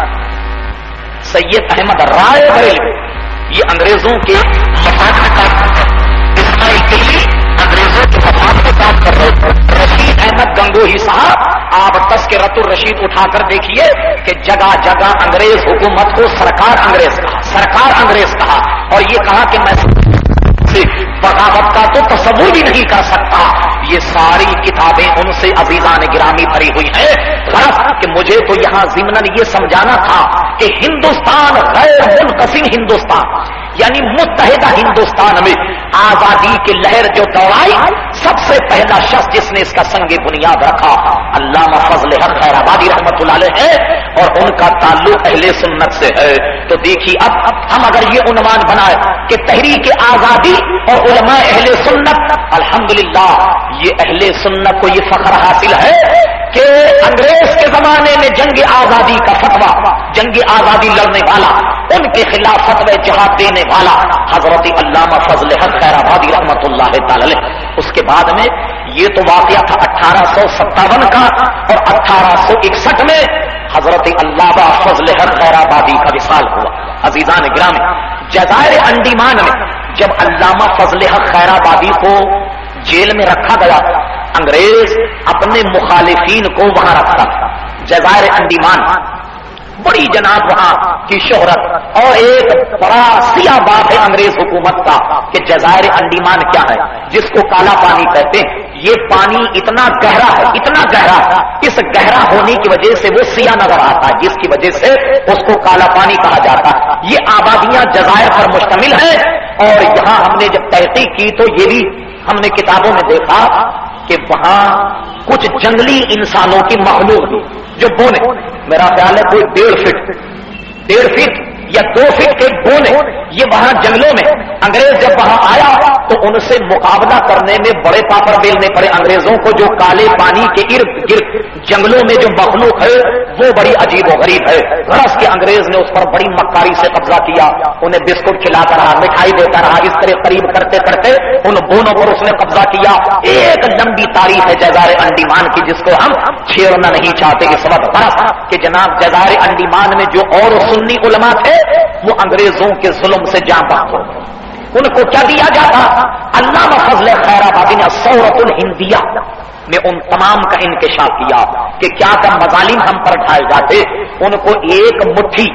احمد رائے بریلوی یہ انگریزوں کے مفاد میں کام کرتے اسماعیل دہلوی انگریزوں کے مفاد میں کام کر رہے تھے. رشید احمد گنگوہی صاحب آپ تذکرۃ الرشید اٹھا کر دیکھیے کہ جگہ جگہ انگریز حکومت کو سرکار انگریز کہا اور یہ کہا کہ میں بغاوت کا تو تصور بھی نہیں کر سکتا. یہ ساری کتابیں ان سے عزیزان گرامی بھری ہوئی ہیں. غرض کہ مجھے تو یہاں ضمناً یہ سمجھانا تھا کہ ہندوستان غیر منقسم ہندوستان یعنی متحدہ ہندوستان میں آزادی کی لہر جو دوڑائی، سب سے پہلا شخص جس نے اس کا سنگ بنیاد رکھا علامہ فضل حق خیر آبادی رحمت اللہ علیہ ہے، اور ان کا تعلق اہل سنت سے ہے۔ تو دیکھیے اب ہم اگر یہ عنوان بنائے کہ تحریک آزادی اور علماء اہل سنت، الحمدللہ یہ اہل سنت کو یہ فخر حاصل ہے کہ انگریز کے زمانے میں جنگ آزادی کا فتویٰ، جنگ آزادی لڑنے والا، ان کے خلاف فتوی جہاد دینے والا حضرت علامہ فضل حق خیر آبادی رحمت اللہ تعالی۔ اس کے بعد میں یہ تو واقعہ تھا 1857 کا، اور 1861 میں حضرت علامہ فضل حق خیر آبادی کا وصال ہوا۔ عزیزان گرامی، جزائر انڈیمان میں جب علامہ فضل حق خیر آبادی کو جیل میں رکھا گیا، انگریز اپنے مخالفین کو وہاں رکھتا تھا۔ جزائر انڈیمان بڑی جناب وہاں کی شہرت، اور ایک بڑا سیاہ بات ہے انگریز حکومت کا کہ جزائر انڈیمان کیا ہے، جس کو کالا پانی کہتے ہیں۔ یہ پانی اتنا گہرا ہے، اتنا گہرا، اس گہرا ہونے کی وجہ سے وہ سیاہ نظر آتا ہے، جس کی وجہ سے اس کو کالا پانی کہا جاتا ہے۔ یہ آبادیاں جزائر پر مشتمل ہیں، اور یہاں ہم نے جب تحقیق کی تو یہ بھی ہم نے کتابوں میں دیکھا کہ وہاں کچھ جنگلی انسانوں کی مخلوق بھی جو بونے، میرا خیال ہے کوئی 1.5 فٹ یا 2 فٹ کے بونے، یہ وہاں جنگلوں میں انگریز جب وہاں آیا تو ان سے مقابلہ کرنے میں بڑے پاپڑ بیلنے پڑے انگریزوں کو۔ جو کالے پانی کے ارد گرد جنگلوں میں جو مخلوق ہے وہ بڑی عجیب و غریب ہے۔ غرض کے انگریز نے اس پر بڑی مکاری سے قبضہ کیا، انہیں بسکٹ کھلاتا رہا، مٹھائی دیتا رہا، اس طرح قریب کرتے کرتے ان بونوں پر اس نے قبضہ کیا۔ ایک لمبی تاریخ ہے جزائر انڈیمان کی، جس کو ہم چھیڑنا نہیں چاہتے اس وقت، برس کہ جناب جزائر انڈیمان میں جو اور سنی علماء تھے وہ انگریزوں کے ظلم سے جاں بحق ہو گئے۔ ان کو کیا دیا جاتا؟ علامہ فضل خیر آبادی نے ثورۃ الہندیہ میں ان تمام کا انکشاف کیا کہ کیا کیا مظالم ہم پر ڈھائے جاتے۔ ان کو ایک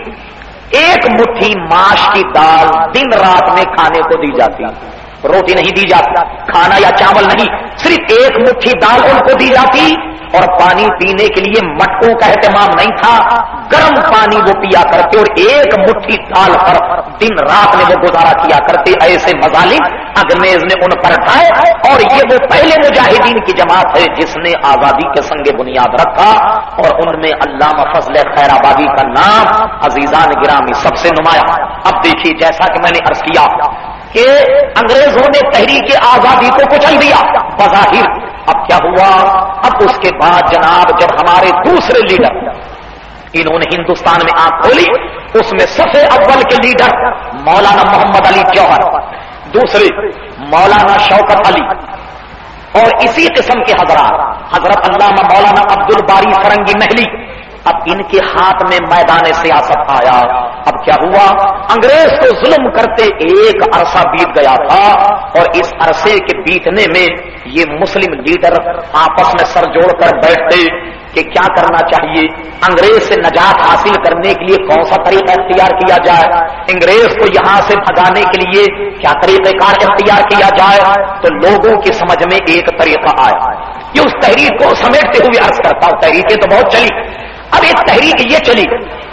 مٹھی ماش کی دال دن رات میں کھانے کو دی جاتی، روٹی نہیں دی جاتی، کھانا یا چاول نہیں، صرف ایک مٹھی دال ان کو دی جاتی، اور پانی پینے کے لیے مٹکوں کا اہتمام نہیں تھا، گرم پانی وہ پیا کرتے، اور ایک مٹھی دال پر دن رات میں وہ گزارا کیا کرتے۔ ایسے مظالم انگریز نے ان پر ڈھائے، اور یہ وہ پہلے مجاہدین کی جماعت ہے جس نے آزادی کے سنگ بنیاد رکھا، اور ان میں علامہ فضل خیر آبادی کا نام عزیزان گرامی سب سے نمایاں۔ اب دیکھیے جیسا کہ میں نے عرض کیا کہ انگریزوں نے تحریک آزادی کو کچل دیا بظاہر، اب کیا ہوا؟ اب اس کے بعد جناب جب ہمارے دوسرے لیڈر انہوں نے ہندوستان میں آنکھ کھولی، اس میں سب سے اول کے لیڈر مولانا محمد علی جوہر، دوسرے مولانا شوکت علی، اور اسی قسم کے حضرت علامہ مولانا عبد الباری فرنگی محلی۔ اب ان کے ہاتھ میں میدان سیاست آیا۔ اب کیا ہوا؟ انگریز کو ظلم کرتے ایک عرصہ بیت گیا تھا، اور اس عرصے کے بیتنے میں یہ مسلم لیڈر آپس میں سر جوڑ کر بیٹھتے کہ کیا کرنا چاہیے، انگریز سے نجات حاصل کرنے کے لیے کون سا طریقہ اختیار کیا جائے، انگریز کو یہاں سے بھگانے کے لیے کیا طریقہ کار اختیار کیا جائے۔ تو لوگوں کی سمجھ میں ایک طریقہ آیا، یہ اس تحریک کو سمیٹتے ہوئے عرض کرتا ہوں، تحریکیں تو بہت چلی، اب ایک تحریک یہ چلی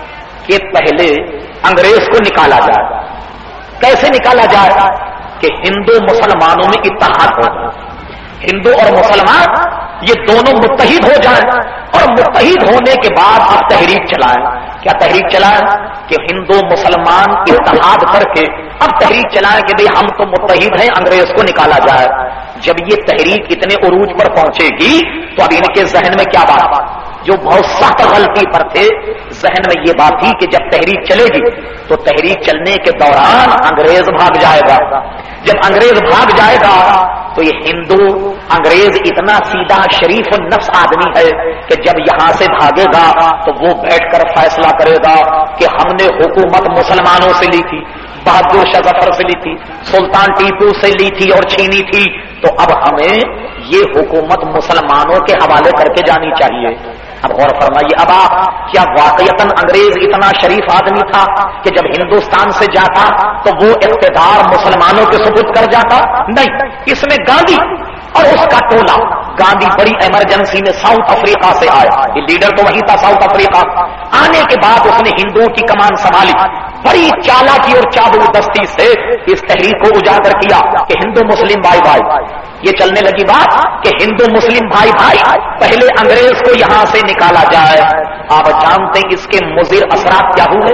کہ پہلے انگریز کو نکالا جائے۔ کیسے نکالا جائے؟ کہ ہندو مسلمانوں میں اتحاد ہو جائے، ہندو اور مسلمان یہ دونوں متحد ہو جائیں، اور متحد ہونے کے بعد اب تحریک چلائیں۔ کیا تحریک چلائیں؟ کہ ہندو مسلمان اتحاد کر کے اب تحریک چلائیں کہ بھئی ہم تو متحد ہیں، انگریز کو نکالا جائے۔ جب یہ تحریک اتنے عروج پر پہنچے گی تو اب ان کے ذہن میں کیا بات، جو بہت سخت غلطی پر تھے، ذہن میں یہ بات تھی کہ جب تحریک چلے گی تو تحریک چلنے کے دوران انگریز بھاگ جائے گا، جب انگریز بھاگ جائے گا تو یہ ہندو انگریز اتنا سیدھا شریف النفس آدمی ہے کہ جب یہاں سے بھاگے گا تو وہ بیٹھ کر فیصلہ کرے گا کہ ہم نے حکومت مسلمانوں سے لی تھی، بہادر شاہ ظفر سے لی تھی، سلطان ٹیپو سے لی تھی اور چھینی تھی، تو اب ہمیں یہ حکومت مسلمانوں کے حوالے کر کے جانی چاہیے۔ اب غور فرمائیے، اب آپ کیا واقعتاً انگریز اتنا شریف آدمی تھا کہ جب ہندوستان سے جاتا تو وہ اقتدار مسلمانوں کے سپرد کر جاتا؟ نہیں، اس میں گاندھی اور اس کا ٹولہ گاندھی بڑی ایمرجنسی میں ساؤتھ افریقہ سے آیا، یہ لیڈر تو وہی تھا ساؤتھ افریقہ، آنے کے بعد اس نے ہندوؤں کی کمان سنبھالی، بڑی چالاکی اور چابردستی سے اس تحریک کو اجاگر کیا کہ ہندو مسلم بھائی بھائی، یہ چلنے لگی بات کہ ہندو مسلم بھائی بھائی پہلے انگریز کو یہاں سے نکالا جائے۔ آپ جانتے ہیں اس کے مضر اثرات کیا ہوئے؟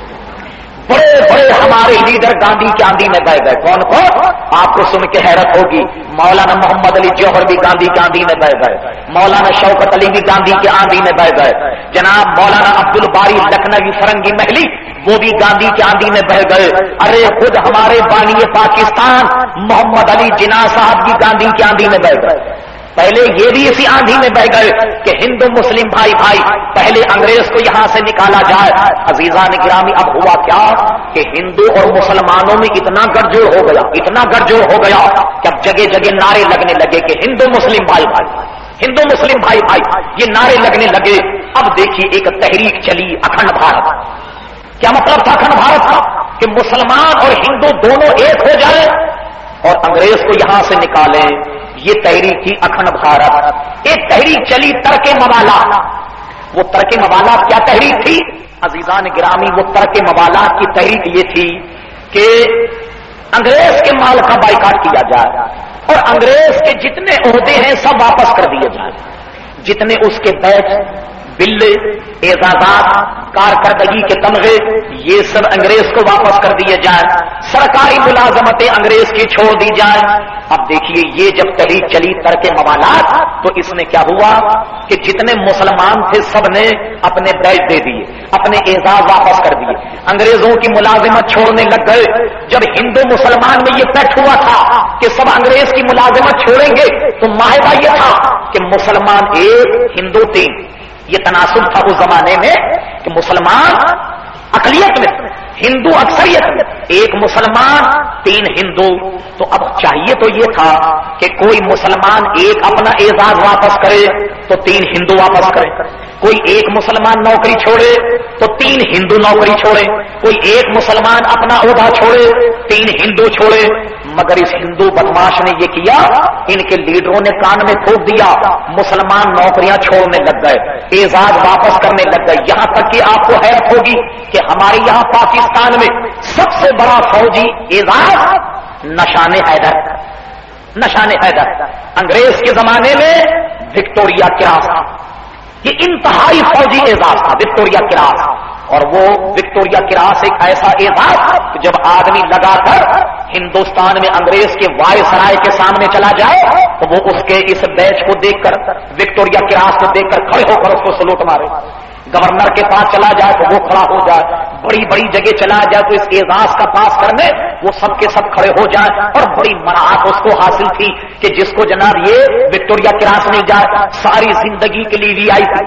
بڑے بڑے ہمارے لیڈر گاندھی کی آندھی میں بہ گئے۔ کون کون؟ آپ کو سن کے حیرت ہوگی، مولانا محمد علی جوہر بھی گاندھی کی آندھی میں بہ گئے، مولانا شوکت علی بھی گاندھی کی آندھی میں بہ گئے، جناب مولانا عبد الباری لکھنوی فرنگی محلی وہ بھی گاندھی کی آندھی میں بہ گئے۔ ارے خود ہمارے بانی پاکستان محمد علی جناح صاحب بھی گاندھی کی آندھی میں بہ گئے۔ پہلے یہ بھی اسی آندھی میں بہ گئے کہ ہندو مسلم بھائی بھائی پہلے انگریز کو یہاں سے نکالا جائے۔ عزیزان گرامی، اب ہوا کیا کہ ہندو اور مسلمانوں میں اتنا گڑھ جوڑ ہو گیا، اتنا گڑھ جوڑ ہو گیا کہ اب جگہ جگہ نعرے لگنے لگے کہ ہندو مسلم بھائی بھائی، ہندو مسلم بھائی بھائی، یہ نعرے لگنے لگے۔ اب دیکھیے ایک تحریک چلی اکھنڈ بھارت۔ کیا مطلب تھا اکھنڈ بھارت کا؟ کہ مسلمان اور ہندو دونوں ایک ہو جائے اور انگریز کو یہاں سے نکالیں۔ یہ تحریک تھی اکھنڈ بھارت۔ ایک تحریک چلی ترک موالات۔ وہ ترک موالات کیا تحریک تھی؟ عزیزان گرامی، وہ ترک موالات کی تحریک یہ تھی کہ انگریز کے مال کا بائیکاٹ کیا جائے اور انگریز کے جتنے عہدے ہیں سب واپس کر دیے جائیں، جتنے اس کے بیچ بلے اعزازات کارکردگی کے تمغے یہ سب انگریز کو واپس کر دیے جائیں، سرکاری ملازمتیں انگریز کی چھوڑ دی جائیں۔ اب دیکھیے یہ جب تحریک چلی ترک موالات تو اس میں کیا ہوا کہ جتنے مسلمان تھے سب نے اپنے بیچ دے دیے، اپنے اعزاز واپس کر دیے، انگریزوں کی ملازمت چھوڑنے لگ گئے۔ جب ہندو مسلمان میں یہ پیکٹ ہوا تھا کہ سب انگریز کی ملازمت چھوڑیں گے تو معاہدہ یہ تھا کہ مسلمان ایک ہندو تین۔ یہ تناسب تھا اس زمانے میں کہ مسلمان اقلیت میں، ہندو اکثریت میں، ایک مسلمان تین ہندو۔ تو اب چاہیے تو یہ تھا کہ کوئی مسلمان ایک اپنا اعزاز واپس کرے تو تین ہندو واپس کرے، کوئی ایک مسلمان نوکری چھوڑے تو تین ہندو نوکری چھوڑے، کوئی ایک مسلمان اپنا عہدہ چھوڑے تین ہندو چھوڑے۔ مگر اس ہندو بدماش نے یہ کیا، ان کے لیڈروں نے کان میں پھونک دیا، مسلمان نوکریاں چھوڑنے لگ گئے، اعزاز واپس کرنے لگ گئے۔ یہاں تک کہ آپ کو حیرت ہوگی کہ ہمارے یہاں پاکستان میں سب سے بڑا فوجی اعزاز نشان حیدر، نشان حیدر انگریز کے زمانے میں وکٹوریا کراس، یہ انتہائی فوجی اعزاز تھا وکٹوریا کراس۔ اور وہ وکٹوریا کراس ایک ایسا اعزاز کہ جب آدمی لگا کر ہندوستان میں انگریز کے وائس رائے کے سامنے چلا جائے تو وہ اس کے اس بیچ کو دیکھ کر، وکٹوریا کراس کو دیکھ کر کھڑے ہو کر اس کو سلوٹ مارے، گورنر کے پاس چلا جائے تو وہ کھڑا ہو جائے، بڑی بڑی جگہ چلا جائے تو اس اعزاز کا پاس کرنے وہ سب کے سب کھڑے ہو جائیں۔ اور بڑی مناعت اس کو حاصل تھی کہ جس کو جناب یہ وکٹوریا کراس نہیں جائے ساری زندگی کے لیے وی آئی پی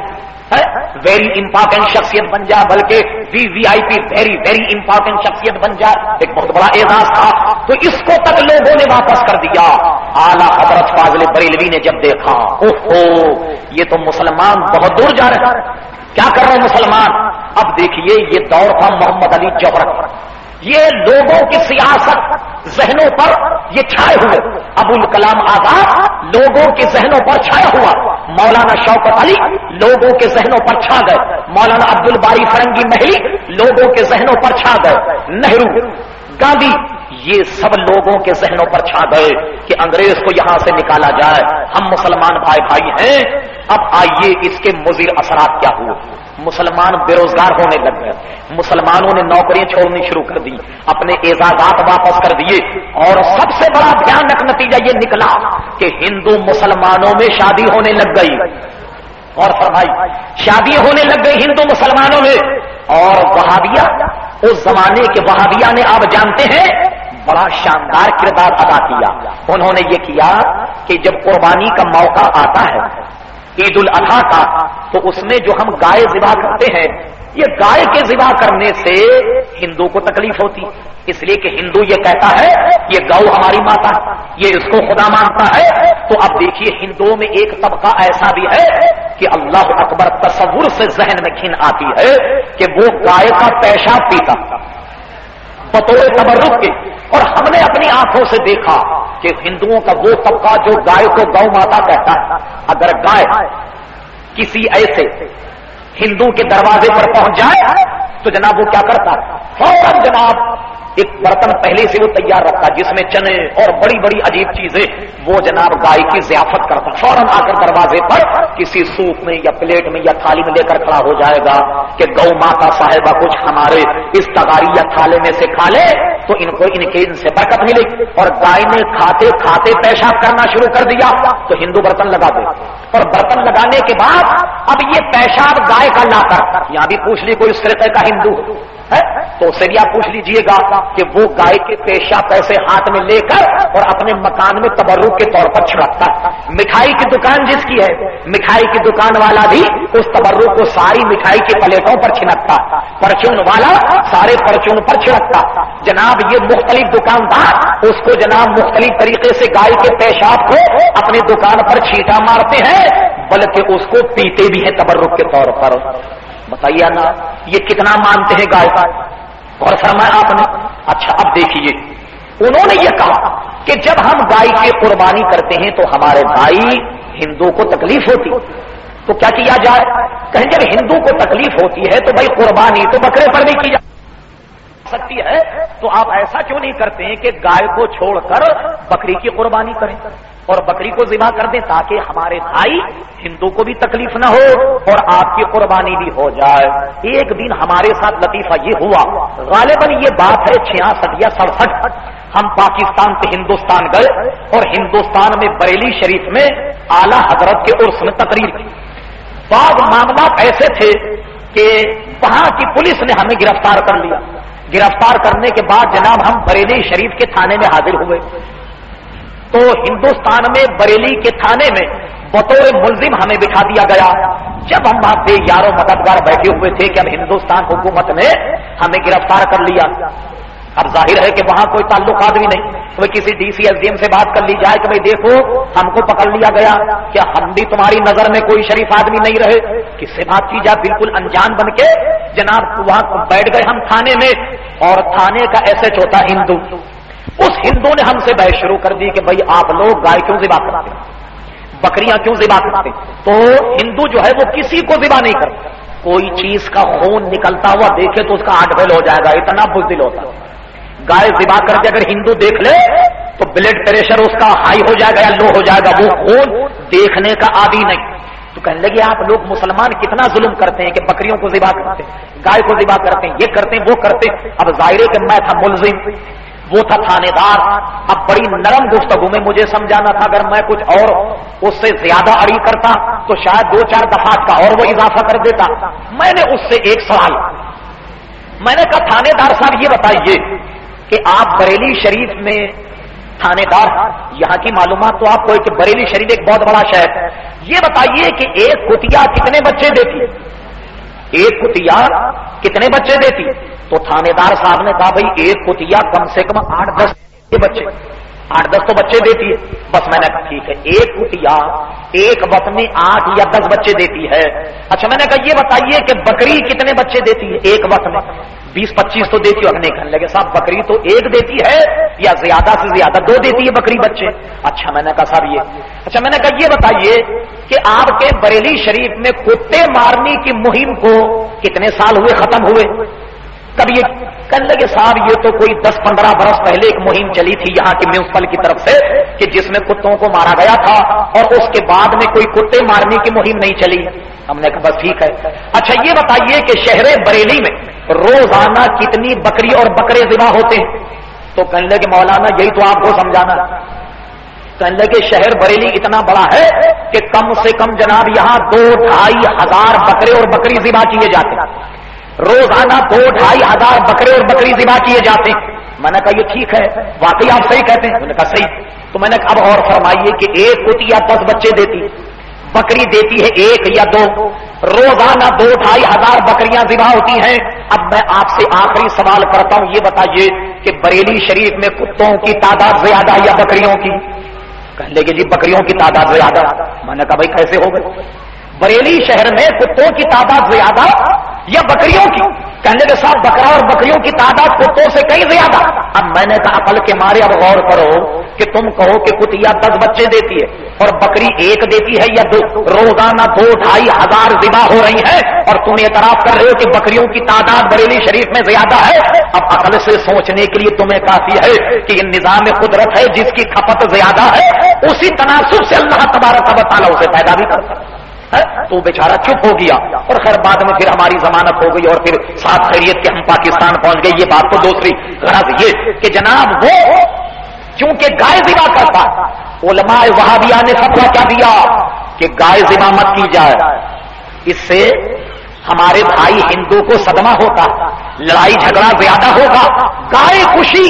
ویری امپورٹنٹ شخصیت بن جائے، بلکہ V I P very very important شخصیت بن جائے، ایک بہت بڑا اعزاز تھا۔ تو اس کو تک لوگوں نے واپس کر دیا۔ اعلیٰ حضرت فاضل بریلوی نے جب دیکھا اوہو یہ تو مسلمان بہت دور جا رہے ہیں، کیا کر رہے ہیں مسلمان؟ اب دیکھیے یہ دور تھا محمد علی جوہر، یہ لوگوں کی سیاست ذہنوں پر یہ چھائے ہوئے، ابو الکلام آزاد لوگوں کے ذہنوں پر چھایا ہوا، مولانا شوکت علی لوگوں کے ذہنوں پر چھا گئے، مولانا عبد الباری فرنگی محلی لوگوں کے ذہنوں پر چھا گئے، نہرو، گاندھی یہ سب لوگوں کے ذہنوں پر چھا گئے کہ انگریز کو یہاں سے نکالا جائے، ہم مسلمان بھائی بھائی ہیں۔ اب آئیے اس کے مضر اثرات کیا ہوئے؟ مسلمان بے روزگار ہونے لگ گئے، مسلمانوں نے نوکریاں چھوڑنی شروع کر دی، اپنے اعزازات واپس کر دیے، اور سب سے بڑا بھیانک نتیجہ یہ نکلا کہ ہندو مسلمانوں میں شادی ہونے لگ گئی، اور فرمائی شادی ہونے لگ گئی ہندو مسلمانوں میں۔ اور وہابیہ، اس زمانے کے وہابیہ نے آپ جانتے ہیں بڑا شاندار کردار ادا کیا۔ انہوں نے یہ کیا کہ جب قربانی کا موقع آتا ہے عید الاضحیٰ کا، تو اس میں جو ہم گائے ذبح کرتے ہیں، یہ گائے کے ذبح کرنے سے ہندو کو تکلیف ہوتی، اس لیے کہ ہندو یہ کہتا ہے یہ گو ہماری ماتا ہے، یہ اس کو خدا مانتا ہے۔ تو اب دیکھیے ہندوؤں میں ایک طبقہ ایسا بھی ہے کہ اللہ اکبر تصور سے ذہن میں گھن آتی ہے کہ وہ گائے کا پیشاب پیتا بطور تبرک کے، اور ہم نے اپنی آنکھوں سے دیکھا کہ ہندوؤں کا وہ طبقہ جو گائے کو گو ماتا کہتا ہے، اگر گائے کسی ایسے ہندو کے دروازے پر پہنچ جائے تو جناب وہ کیا کرتا ہے، فوراً جناب ایک برتن پہلے سے وہ تیار رکھتا جس میں چنے اور بڑی بڑی عجیب چیزیں، وہ جناب گائے کی ضیافت کرتا، فوراً آ کر دروازے پر کسی سوپ میں یا پلیٹ میں یا تھالی میں لے کر کھڑا ہو جائے گا کہ گو ماتا صاحبہ کچھ ہمارے اس تغاری یا تھالے میں سے کھا لے تو ان سے برکت ملے گی۔ اور گائے نے کھاتے کھاتے پیشاب کرنا شروع کر دیا تو ہندو برتن لگا دے، اور برتن لگانے کے بعد اب یہ پیشاب گائے کا لا کر یہاں بھی پوچھ لی کوئی اس طریقے کا ہندو ہے تو اسے بھی آپ پوچھ لیجئے گا کہ وہ گائے کے پیشاب پیسے ہاتھ میں لے کر اور اپنے مکان میں تبرک کے طور پر چھڑکتا ہے۔ مٹھائی کی دکان جس کی ہے، مٹھائی کی دکان والا بھی اس تبرک کو ساری مٹھائی کی پلیٹوں پر چھڑکتا، پرچون والا سارے پرچون پر چھڑکتا۔ جناب یہ مختلف دکاندار اس کو جناب مختلف طریقے سے گائے کے پیشاب کو اپنی دکان پر چھینٹا مارتے ہیں، بلکہ اس کو پیتے بھی ہیں تبرک کے طور پر۔ بتائیے نا یہ کتنا مانتے ہیں گائے کا، اور فرمایا آپ نے۔ اچھا اب دیکھیے انہوں نے یہ کہا کہ جب ہم گائے کی قربانی کرتے ہیں تو ہمارے بھائی ہندو کو تکلیف ہوتی تو کیا کیا جائے؟ کہیں جب ہندو کو تکلیف ہوتی ہے تو بھائی قربانی تو بکرے پر بھی کی جا سکتی ہے، تو آپ ایسا کیوں نہیں کرتے ہیں کہ گائے کو چھوڑ کر بکری کی قربانی کریں اور بکری کو ذبح کر دیں تاکہ ہمارے بھائی ہندو کو بھی تکلیف نہ ہو اور آپ کی قربانی بھی ہو جائے۔ ایک دن ہمارے ساتھ لطیفہ یہ ہوا، غالباً یہ بات ہے 66 یا 67، ہم پاکستان سے ہندوستان گئے اور ہندوستان میں بریلی شریف میں اعلی حضرت کے عرس میں تقریر کی۔ بعض معاملات ایسے تھے کہ وہاں کی پولیس نے ہمیں گرفتار کر لیا۔ گرفتار کرنے کے بعد جناب ہم بریلی شریف کے تھانے میں حاضر ہوئے تو ہندوستان میں بریلی کے تھانے میں بطور ملزم ہمیں بٹھا دیا گیا۔ جب ہم وہاں پہ یاروں مددگار بیٹھے ہوئے تھے کہ اب ہندوستان حکومت نے ہمیں گرفتار کر لیا، اب ظاہر ہے کہ وہاں کوئی تعلقات بھی نہیں، تو کسی D C S D M سے بات کر لی جائے کہ بھائی دیکھو ہم کو پکڑ لیا گیا، کیا ہم بھی تمہاری نظر میں کوئی شریف آدمی نہیں رہے؟ کس سے بات کی جائے؟ بالکل انجان بن کے جناب وہاں بیٹھ گئے ہم تھانے میں، اور تھانے کا ایس ایچ ہوتا ہندو، اس ہندو نے ہم سے بحث شروع کر دی کہ بھائی آپ لوگ گائے کیوں ذبح کرتے ہیں، بکریاں کیوں ذبح کرتے ہیں؟ تو ہندو جو ہے وہ کسی کو ذبح نہیں کرتا، کوئی چیز کا خون نکلتا ہوا دیکھے تو اس کا ہارٹ فیل ہو جائے گا، اتنا بزدل ہوتا ہے۔ گائے ذبح کر کے اگر ہندو دیکھ لے تو بلڈ پریشر اس کا ہائی ہو جائے گا یا لو ہو جائے گا، وہ خون دیکھنے کا عادی نہیں۔ تو کہنے لگے آپ لوگ مسلمان کتنا ظلم کرتے ہیں کہ بکریوں کو ذبح کرتے ہیں، گائے کو ذبح کرتے ہیں، یہ کرتے ہیں وہ کرتے ہیں۔ اب ظاہر ہے کہ میں تھا ملزم، وہ تھا تھانے دار، اب بڑی نرم گفتگو میں مجھے سمجھانا تھا، اگر میں کچھ اور اس سے زیادہ اڑی کرتا تو شاید 2-4 دفعات کا اور وہ اضافہ کر دیتا۔ میں نے اس سے ایک سوال، میں نے کہا تھانے دار صاحب یہ بتائیے کہ آپ بریلی شریف میں تھانے دار، یہاں کی معلومات تو آپ کو کہ بریلی شریف ایک بہت بڑا شہر ہے، یہ بتائیے کہ ایک کتیا کتنے بچے دیتی ہے؟ ایک کتیا کتنے بچے دیتی؟ تو تھانے دار صاحب نے کہا بھائی ایک کتیا کم سے کم 8-10 بچے، 8-10 تو بچے دیتی ہے۔ بس میں نے کہا ٹھیک ہے، ایک کتیا ایک وقت میں 8 یا 10 بچے دیتی ہے۔ اچھا میں نے کہا یہ بتائیے کہ بکری کتنے بچے دیتی ہے ایک وقت میں؟ 20-25 تو دیتی ہو۔ کہنے لگے صاحب بکری تو ایک دیتی ہے یا زیادہ سے زیادہ 2 دیتی ہے بکری بچے۔ اچھا میں نے کہا صاحب یہ، اچھا میں نے کہا یہ بتائیے کہ آپ کے بریلی شریف میں کتے مارنے کی مہم کو کتنے سال ہوئے ختم ہوئے؟ کب یہ؟ کہنے لگے صاحب یہ تو کوئی 10-15 برس پہلے ایک مہم چلی تھی یہاں کی میونسپل کی طرف سے کہ جس میں کتوں کو مارا گیا تھا، اور اس کے بعد میں کوئی کتے مارنے کی مہم نہیں چلی۔ ہم نے کہا بس ٹھیک ہے۔ اچھا یہ بتائیے کہ شہر بریلی میں روزانہ کتنی بکری اور بکرے ذبح ہوتے ہیں؟ تو کہنے لگے مولانا یہی تو آپ کو سمجھانا۔ کہنے لگے شہر بریلی اتنا بڑا ہے کہ کم سے کم جناب یہاں 2-2.5 ہزار بکرے اور بکری ذبح کیے جاتے ہیں، روزانہ 2-2.5 ہزار بکرے اور بکری ذبح کیے جاتے ہیں۔ میں نے کہا یہ ٹھیک ہے، واقعی آپ صحیح کہتے ہیں؟ میں نے کہا صحیح۔ تو میں نے کہا اب اور فرمائیے کہ ایک کتیا 10 بچے دیتی، بکری دیتی ہے 1 یا 2، روزانہ 2-2.5 ہزار بکریاں ذبح ہوتی ہیں۔ اب میں آپ سے آخری سوال کرتا ہوں، یہ بتائیے کہ بریلی شریف میں کتوں کی تعداد زیادہ یا بکریوں کی؟ کہنے لگے جی بکریوں کی تعداد زیادہ۔ میں نے کہا بھائی کیسے ہو گئے؟ بریلی شہر میں کتوں کی تعداد زیادہ یا بکریوں کی؟ کہنے لگے صاحب بکرا اور بکریوں کی تعداد کتوں سے کہیں زیادہ۔ اب میں نے کہا عقل کے مارے اب غور کرو کہ تم کہو کہ کتیا 10 بچے دیتی ہے اور بکری 1 دیتی ہے یا 2، روزانہ 2-2.5 ہزار ذبح ہو رہی ہے اور تم اعتراف کر رہے ہو کہ بکریوں کی تعداد بریلی شریف میں زیادہ ہے. اب عقل سے سوچنے کے لیے تمہیں کافی ہے کہ یہ نظام قدرت ہے جس کی کھپت زیادہ ہے، اسی تناسب سے اللہ تبارک و تعالیٰ اسے پیدا بھی کرتا ہے. تو بیچارہ چپ ہو گیا اور خیر بعد میں پھر ہماری ضمانت ہو گئی اور پھر ساتھ خیریت کے ہم پاکستان پہنچ گئے. یہ بات تو دوسری. غرض یہ کہ جناب وہ چونکہ گائے ذبح کرتا، علماء وہابیہ نے فتویٰ کیا دیا کہ گائے ذبح مت کی جائے، اس سے ہمارے بھائی ہندو کو صدمہ ہوتا، لڑائی جھگڑا زیادہ ہوگا، گائے کشی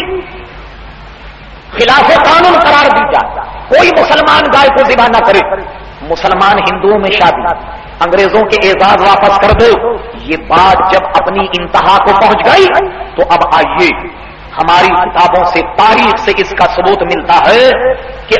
خلاف قانون قرار دی جائے، کوئی مسلمان گائے کو ذبح نہ کرے. مسلمان ہندوؤں میں شادی، انگریزوں کے اعزاز واپس کر دو. یہ بات جب اپنی انتہا کو پہنچ گئی تو اب آئیے ہماری کتابوں سے تاریخ سے اس کا ثبوت ملتا ہے کہ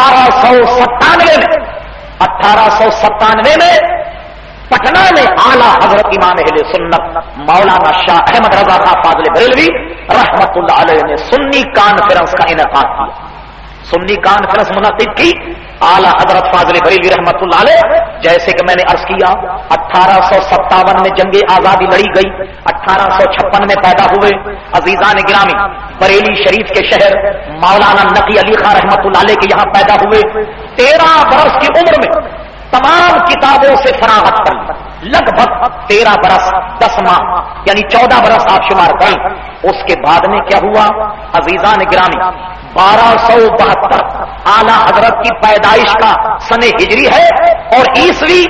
1897 میں پٹنہ میں اعلیٰ حضرت امام اہل سنت مولانا شاہ احمد رضا خان فاضل بریلوی رحمت اللہ علیہ نے سنی کانفرنس کا انعقاد کیا. سنی کانفرنس منعقد کی اعلیٰ حضرت فاضل بریلوی رحمت اللہ علیہ. جیسے کہ میں نے عرض کیا 1857 میں جنگ آزادی لڑی گئی، 1856 میں پیدا ہوئے. عزیزان گرامی بریلی شریف کے شہر مولانا نقی علی خان رحمت اللہ علیہ کے یہاں پیدا ہوئے. 13 برس کی عمر میں تمام کتابوں سے فراغت کر لگ بھگ 13 برس 10 ماہ یعنی 14 برس آپ شمار کریں. اس کے بعد میں کیا ہوا عزیزان گرامی 1272 اعلی حضرت کی پیدائش کا سن ہجری ہے اور عیسوی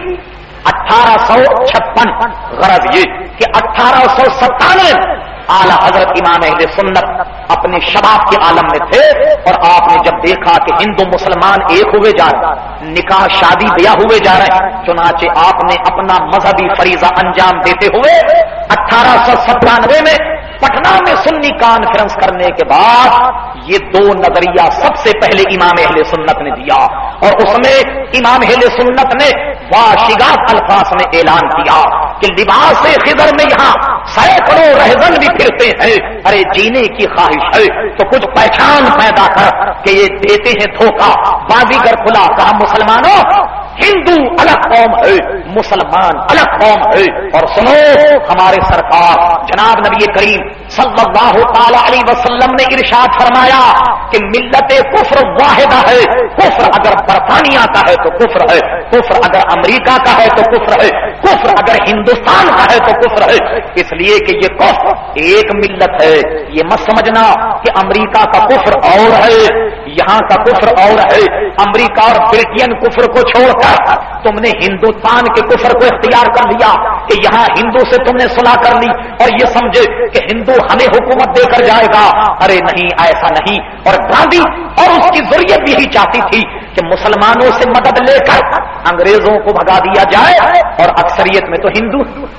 1856. غرض یہ کہ 1897 اعلی حضرت امام اہل سنت اپنے شباب کے عالم میں تھے اور آپ نے جب دیکھا کہ ہندو مسلمان ایک ہوئے جا رہے، نکاح شادی بیاہ ہوئے جا رہے ہیں، چنانچہ آپ نے اپنا مذہبی فریضہ انجام دیتے ہوئے 1897 میں پٹنہ میں سنی کانفرنس کرنے کے بعد یہ 2 نظریہ سب سے پہلے امام اہل سنت نے دیا اور اس میں امام اہل سنت نے واشگاف الفاظ میں اعلان کیا کہ لباس خضر میں یہاں سینکڑوں رہزن بھی پھرتے ہیں، ارے جینے کی خواہش ہے تو کچھ پہچان پیدا کر کہ یہ دیتے ہیں دھوکہ. بازیگر کھلا کہا مسلمانوں ہندو الگ قوم ہے، مسلمان الگ قوم ہے. اور سنو ہمارے سرکار جناب نبی کریم صلی اللہ تعالی علیہ وسلم نے ارشاد فرمایا کہ ملت کفر واحدہ ہے. کفر اگر برطانیہ کا ہے تو کفر ہے، کفر اگر امریکہ کا ہے تو کفر ہے، کفر اگر ہندوستان کا ہے تو کفر ہے. اس لیے کہ یہ کفر ایک ملت ہے. یہ مت سمجھنا کہ امریکہ کا کفر اور ہے، یہاں کا کفر اور ہے. امریکہ اور برٹین کفر کو چھوڑ کر تم نے ہندوستان کے کفر کو اختیار کر لیا کہ یہاں ہندو سے تم نے صلح کر لی اور یہ سمجھے کہ ہندو ہمیں حکومت دے کر جائے گا. ارے نہیں، ایسا نہیں. اور گاندھی اور اس کی ضروریت بھی یہی چاہتی تھی کہ مسلمانوں سے مدد لے کر انگریزوں کو بھگا دیا جائے. اور اکثریت میں تو ہندو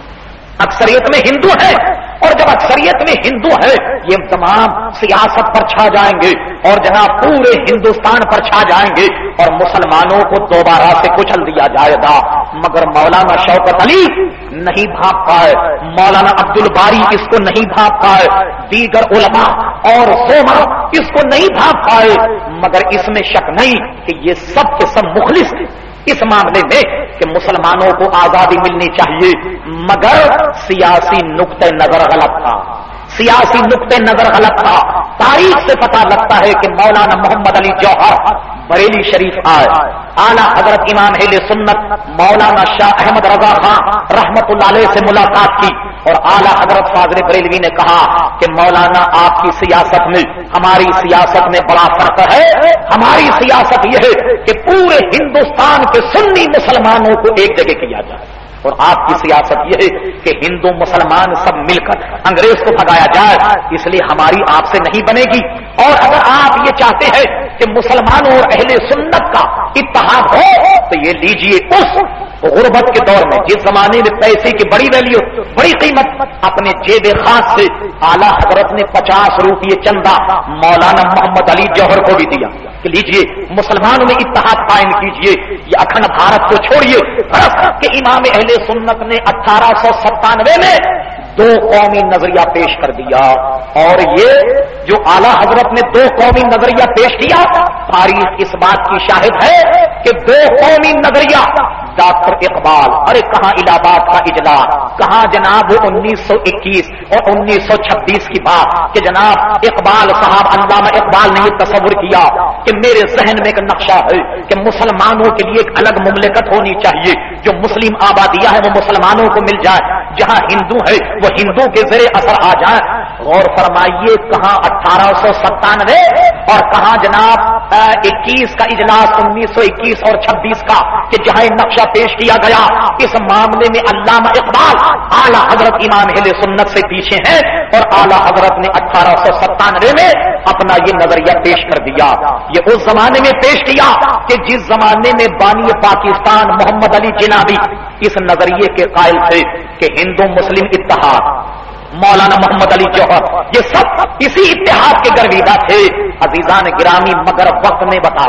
ہے اور جب اکثریت میں ہندو ہے یہ تمام سیاست پر چھا جائیں گے اور جناب پورے ہندوستان پر چھا جائیں گے اور مسلمانوں کو دوبارہ سے کچل دیا جائے گا. مگر مولانا شوکت علی نہیں بھاگ پائے، مولانا عبد الباری اس کو نہیں بھاگ پائے، دیگر علماء اور سوما اس کو نہیں بھاگ پائے. مگر اس میں شک نہیں کہ یہ سب کے سب مخلص تھے اس معاملے میں کہ مسلمانوں کو آزادی ملنی چاہیے. مگر سیاسی نقطہ نظر غلط تھا، سیاسی نقطہ نظر غلط تھا. تاریخ سے پتہ لگتا ہے کہ مولانا محمد علی جوہر بریلی شریف آئے، اعلیٰ حضرت امام اہل سنت مولانا شاہ احمد رضا خان رحمت اللہ علیہ سے ملاقات کی اور اعلیٰ حضرت فاضل بریلوی نے کہا کہ مولانا آپ کی سیاست میں ہماری سیاست میں بڑا فرق ہے. ہماری سیاست یہ ہے کہ پورے ہندوستان کے سنی مسلمانوں کو ایک جگہ کیا جائے اور آپ کی سیاست یہ ہے کہ ہندو مسلمان سب مل کر انگریز کو بھگایا جائے. اس لیے ہماری آپ سے نہیں بنے گی. اور اگر آپ یہ چاہتے ہیں کہ مسلمانوں اور اہل سنت کا اتحاد ہو تو یہ لیجئے اس غربت کے دور میں جس زمانے میں پیسے کی بڑی ویلیو، بڑی قیمت، اپنے جیب خاص سے اعلیٰ حضرت نے 50 روپئے چندہ مولانا محمد علی جوہر کو بھی دیا کہ لیجئے مسلمانوں میں اتحاد قائم کیجئے، یہ اکھنڈ بھارت کو چھوڑیے. کہ امام اہل سنت نے 1897 میں دو قومی نظریہ پیش کر دیا، اور یہ جو اعلی حضرت نے دو قومی نظریہ پیش کیا، تاریخ اس بات کی شاہد ہے کہ دو قومی نظریہ ڈاکٹر اقبال، ارے کہاں الہ آباد کا اجلاس، کہاں جناب 1921 اور 1926 کی بات کہ جناب اقبال صاحب علامہ اقبال نے یہ تصور کیا کہ میرے ذہن میں ایک نقشہ ہے کہ مسلمانوں کے لیے ایک الگ مملکت ہونی چاہیے، جو مسلم آبادیاں ہیں وہ مسلمانوں کو مل جائے، جہاں ہندو ہے وہ ہندو کے زیر اثر آ جائے۔ غور فرمائیے کہاں 1897 اور کہاں جناب 21 کا اجلاس 1921 اور 26 کا کہ جہاں نقشہ پیش کیا گیا، اس معاملے میں علامہ اقبال اعلی حضرت امام اہل سنت سے پیچھے ہیں، اور اعلی حضرت نے 1897 میں اپنا یہ نظریہ پیش کر دیا۔ یہ اس زمانے میں پیش کیا کہ جس زمانے میں بانی پاکستان محمد علی جناح بھی اس نظریے کے قائل تھے کہ ہندو مسلم اتحاد، مولانا محمد علی جوہر، یہ سب اسی اتحاد کے گرویدہ تھے۔ عزیزان گرامی، مگر وقت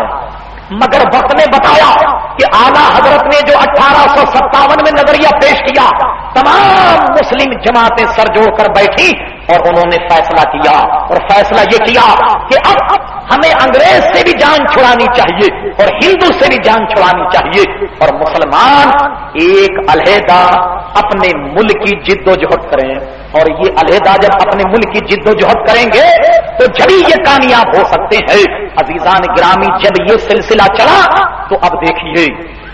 نے بتایا کہ اعلیٰ حضرت نے جو 1857 میں نظریہ پیش کیا، تمام مسلم جماعتیں سر جوڑ کر بیٹھی اور انہوں نے فیصلہ کیا، اور فیصلہ یہ کیا کہ اب ہمیں انگریز سے بھی جان چھڑانی چاہیے اور ہندو سے بھی جان چھڑانی چاہیے، اور مسلمان ایک علیحدہ اپنے ملک کی جد و جہد کریں، اور یہ علیحدہ جب اپنے ملک کی جد و جہد کریں گے تو جبھی یہ کامیاب ہو سکتے ہیں۔ عزیزان گرامی، جب یہ سلسلہ چلا تو اب دیکھیے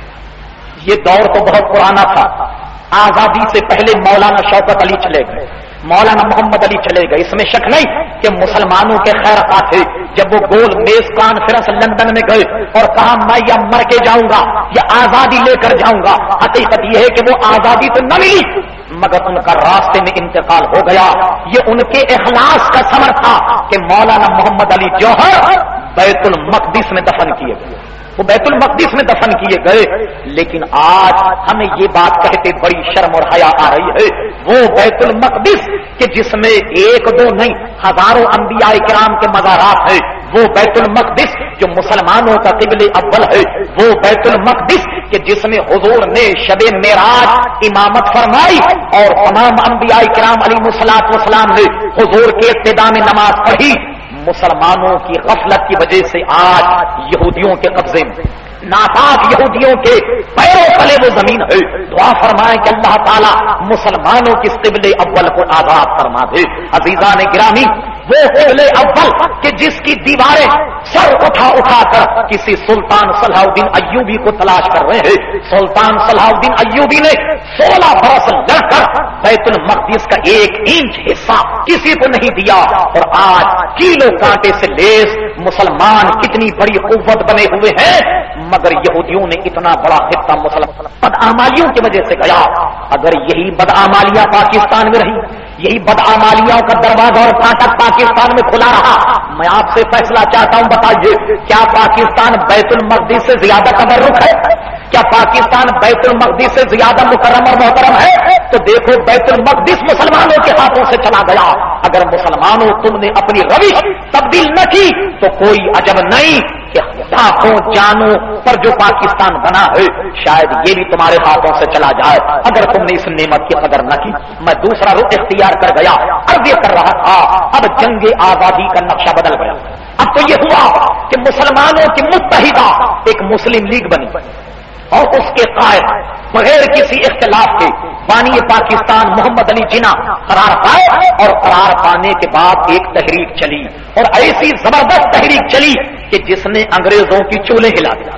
یہ دور تو بہت پرانا تھا۔ آزادی سے پہلے مولانا شوکت علی چلے گئے، مولانا محمد علی چلے گئے، اس میں شک نہیں کہ مسلمانوں کے خیر خواہ تھے۔ جب وہ گول میز کانفرنس لندن میں گئے اور کہا میں یا مر کے جاؤں گا یا آزادی لے کر جاؤں گا، حقیقت یہ ہے کہ وہ آزادی تو نہ ملی مگر ان کا راستے میں انتقال ہو گیا۔ یہ ان کے اخلاص کا ثمر تھا کہ مولانا محمد علی جوہر بیت المقدس میں دفن کیے گئے، وہ بیت المقدس میں دفن کیے گئے۔ لیکن آج ہمیں یہ بات کہتے بڑی شرم اور حیا آ رہی ہے، وہ بیت المقدس کہ جس میں ایک دو نہیں ہزاروں انبیاء کرام کے مزارات ہیں، وہ بیت المقدس جو مسلمانوں کا قبلہ اول ہے، وہ بیت المقدس کہ جس میں حضور نے شب معراج امامت فرمائی اور تمام انبیاء کرام علیہ الصلوۃ والسلام نے حضور کے ابتدا میں نماز پڑھی، مسلمانوں کی غفلت کی وجہ سے آج یہودیوں کے قبضے میں، ناپاک یہودیوں کے پیروں تلے وہ زمین ہے۔ دعا فرمائیں کہ اللہ تعالیٰ مسلمانوں کی قبل اول کو آزاد فرما دے۔ عزیزان گرامی، وہ قبل اول کہ جس کی دیواریں سر اٹھا کر کسی سلطان صلاح الدین ایوبی کو تلاش کر رہے ہیں، سلطان صلاح الدین ایوبی نے 16 برس لڑ کر بیت المقدس کا 1 انچ حصہ کسی کو نہیں دیا، اور آج کیلو کانٹے سے لیس مسلمان کتنی بڑی قوت بنے ہوئے ہیں، مگر یہودیوں نے اتنا بڑا خطہ مسلمان بدعمالیوں کی وجہ سے گیا۔ اگر یہی بدعمالیاں پاکستان میں رہی، یہی بدعمالیوں کا دروازہ اور فاٹک پاکستان میں کھلا رہا، میں آپ سے فیصلہ چاہتا ہوں، بتائیے کیا پاکستان بیت المقدس سے زیادہ تبرک ہے؟ کیا پاکستان بیت المقدس سے زیادہ مکرم اور محترم ہے؟ تو دیکھو بیت المقدس مسلمانوں کے ہاتھوں سے چلا گیا۔ اگر مسلمانوں تم نے اپنی روش تبدیل نہ کی تو کوئی عجب نہیں کہ لاکھوں جانوں پر جو پاکستان بنا ہے شاید یہ بھی تمہارے ہاتھوں سے چلا جائے اگر تم نے اس نعمت کی قدر نہ کی۔ میں دوسرا رخ اختیار کر گیا، عرض یہ کر رہا تھا اب جنگ آزادی کا نقشہ بدل گیا۔ اب تو یہ ہوا کہ مسلمانوں کی متحدہ ایک مسلم لیگ بنی اور اس کے قائد بغیر کسی اختلاف کے بانی پاکستان محمد علی جناح قرار پائے، اور قرار پانے کے بعد ایک تحریک چلی، اور ایسی زبردست تحریک چلی کہ جس نے انگریزوں کی چولیں ہلا دیا۔